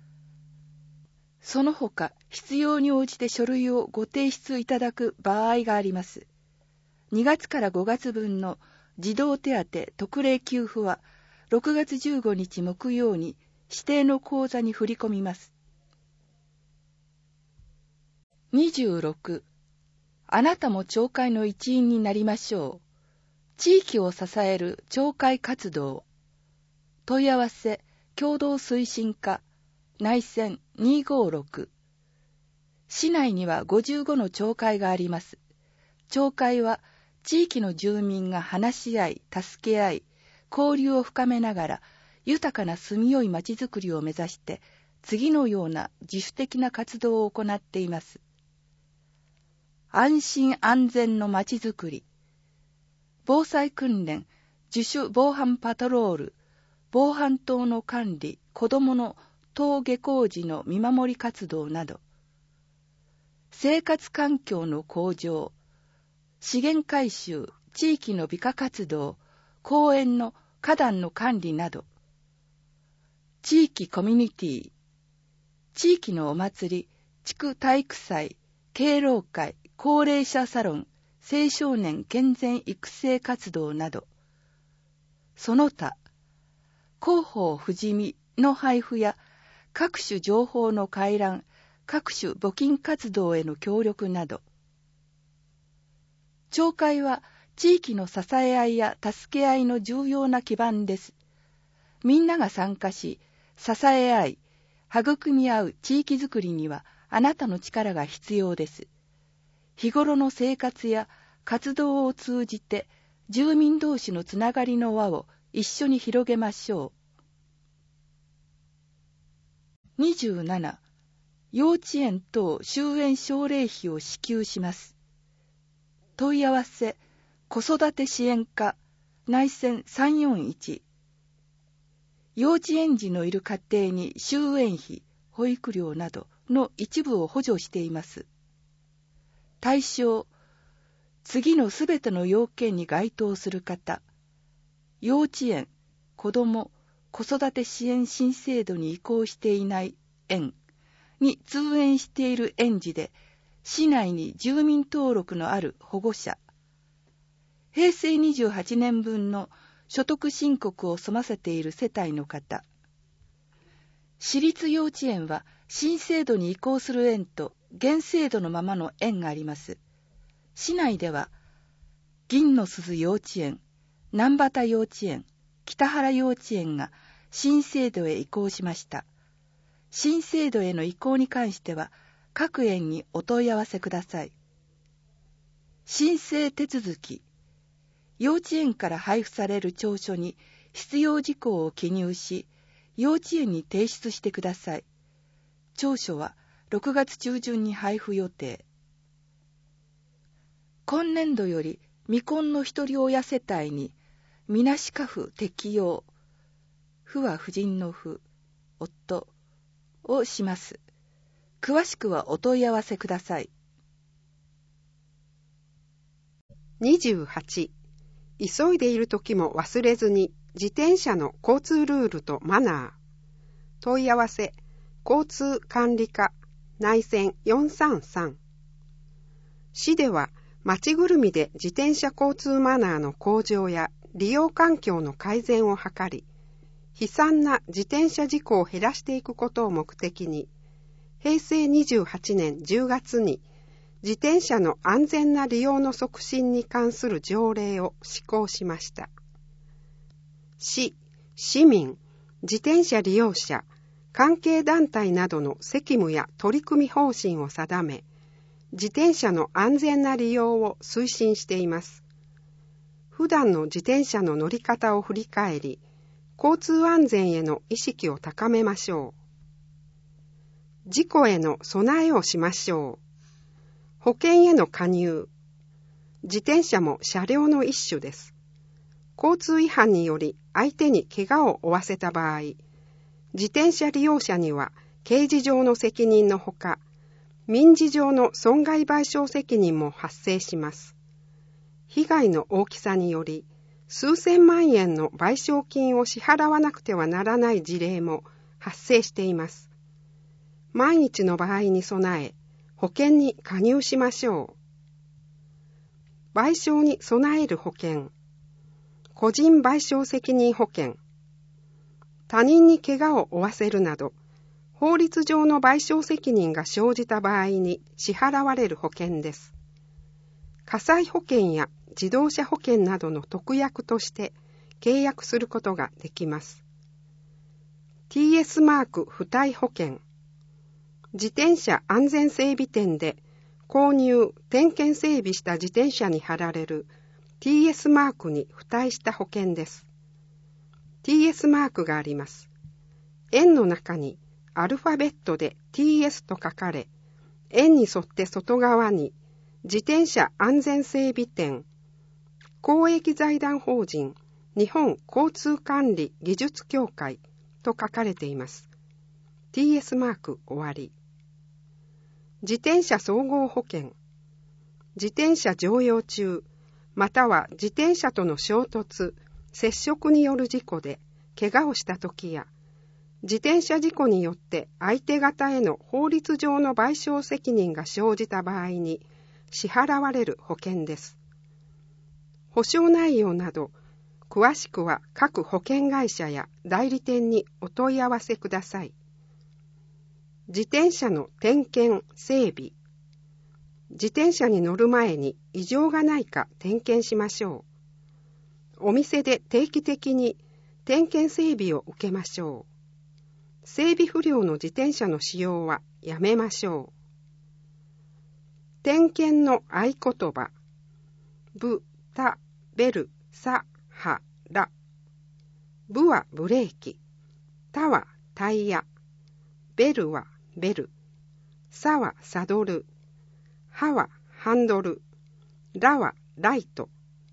その他、必要に応じて書類をご提出いただく場合があります。にがつからごがつぶんの児童手当特例給付は、ろくがつじゅうごにち木曜に指定の口座に振り込みます。にじゅうろく、あなたも町会の一員になりましょう。地域を支える町会活動。問い合わせ、共同推進課、内線にーごーろく。市内にはごじゅうごの町会があります。町会は地域の住民が話し合い、助け合い、交流を深めながら豊かな住みよいまちづくりを目指して次のような自主的な活動を行っています。安心安全のまちづくり、防災訓練、自主防犯パトロール、 防犯灯の管理、子どもの登下校時の見守り活動など、生活環境の向上、資源回収、地域の美化活動、公園の花壇の管理など、地域コミュニティ、地域のお祭り、地区体育祭、敬老会、高齢者サロン、青少年健全育成活動など、その他、広報不死身の配布や各種情報の回覧、各種募金活動への協力など、町会は地域の支え合いや助け合いの重要な基盤です。みんなが参加し、支え合い、育み合う地域づくりにはあなたの力が必要です。日頃の生活や活動を通じて住民同士のつながりの輪を一緒に広げましょう。にじゅうなな、幼稚園等終園奨励費を支給します。問い合わせ、子育て支援課、内線さんよんいち。幼稚園児のいる家庭に終園費、保育料などの一部を補助しています。対象、次のすべての要件に該当する方、幼稚園、子ども、子育て支援新制度に移行していない園に通園している園児で、市内に住民登録のある保護者、へいせいにじゅうはちねんぶんの所得申告を済ませている世帯の方。私立幼稚園は新制度に移行する園と現制度のままの園があります。市内では銀の鈴幼稚園、南畑幼稚園、北原幼稚園が新制度へ移行しました。新制度への移行に関しては各園にお問い合わせください。申請手続き。幼稚園から配布される調書に必要事項を記入し、幼稚園に提出してください。調書はろくがつちゅうじゅんに配布予定。今年度より未婚の一人親世帯にみなし家父適用、父は夫人の父、夫をします。詳しくはお問い合わせください。 にじゅうはち、急いでいる時も忘れずに自転車の交通ルールとマナー。問い合わせ、交通管理課、内線よんさんさん。市では町ぐるみで自転車交通マナーの向上や利用環境の改善を図り、悲惨な自転車事故を減らしていくことを目的に、へいせいにじゅうはちねんじゅうがつに自転車の安全な利用の促進に関する条例を施行しました。市、市民、自転車利用者、関係団体などの責務や取り組み方針を定め、自転車の安全な利用を推進しています。普段の自転車の乗り方を振り返り、交通安全への意識を高めましょう。事故への備えをしましょう。保険への加入。自転車も車両の一種です。交通違反により相手に怪我を負わせた場合、自転車利用者には刑事上の責任のほか、民事上の損害賠償責任も発生します。被害の大きさにより、数千万円の賠償金を支払わなくてはならない事例も発生しています。万一の場合に備え、保険に加入しましょう。賠償に備える保険。個人賠償責任保険。他人に怪我を負わせるなど、法律上の賠償責任が生じた場合に支払われる保険です。火災保険や自動車保険などの特約として契約することができます。ティーエス マーク付帯保険。自転車安全整備店で購入・点検整備した自転車に貼られる ティーエス マークに付帯した保険です。ティーエス マークがあります。円の中にアルファベットで ティーエス と書かれ、円に沿って外側に自転車安全整備店、公益財団法人日本交通管理技術協会と書かれています。ティーエス マーク終わり。自転車総合保険。自転車乗用中、または自転車との衝突、接触による事故で怪我をしたときや、自転車事故によって相手方への法律上の賠償責任が生じた場合に支払われる保険です。保証内容など、詳しくは各保険会社や代理店にお問い合わせください。自転車の点検・整備。自転車に乗る前に異常がないか点検しましょう。お店で定期的に点検整備を受けましょう。整備不良の自転車の使用はやめましょう。点検の合言葉。ブ、タ、ベル、サ、ハ、ラ。ブはブレーキ。タはタイヤ。ベルはベル。サはサドル。ハはハンドル。ラはライト。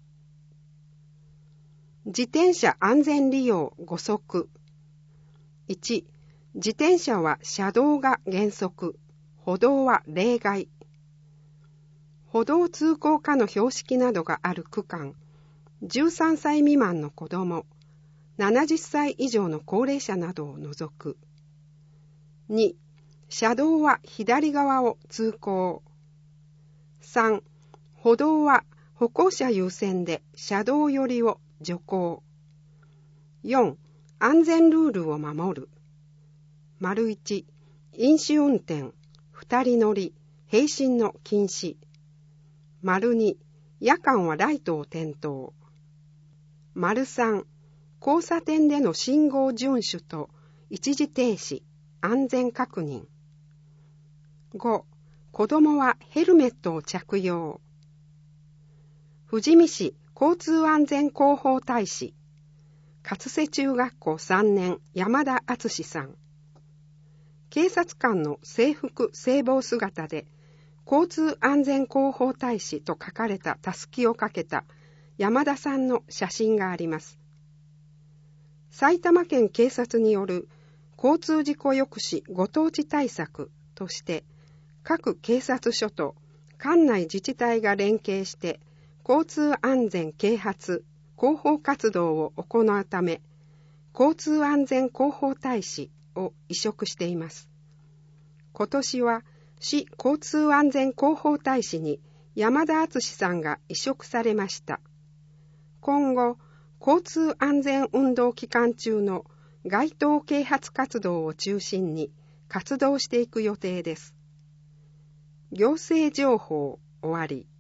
自転車安全利用ご則。いち、自転車は車道が原則、歩道は例外。歩道通行可の標識などがある区間、じゅうさんさい未満の子ども、ななじゅっさい以上の高齢者などを除く。に、車道は左側を通行。さん、歩道は歩行者優先で車道寄りを徐行。よん、安全ルールを守る。丸いち、飲酒運転、二人乗り、並進の禁止。丸に、夜間はライトを点灯。丸さん、交差点での信号遵守と一時停止、安全確認。ご、子どもはヘルメットを着用。富士見市交通安全広報大使、勝瀬中学校さんねん山田敦さん。警察官の制服制帽姿で交通安全広報大使と書かれたたすきをかけた山田さんの写真があります。埼玉県警察による交通事故抑止ご当地対策として各警察署と管内自治体が連携して交通安全啓発広報活動を行うため交通安全広報大使を委嘱しています。今年は市交通安全広報大使に山田敦さんが委嘱されました。今後、交通安全運動期間中の街頭啓発活動を中心に活動していく予定です。行政情報終わり。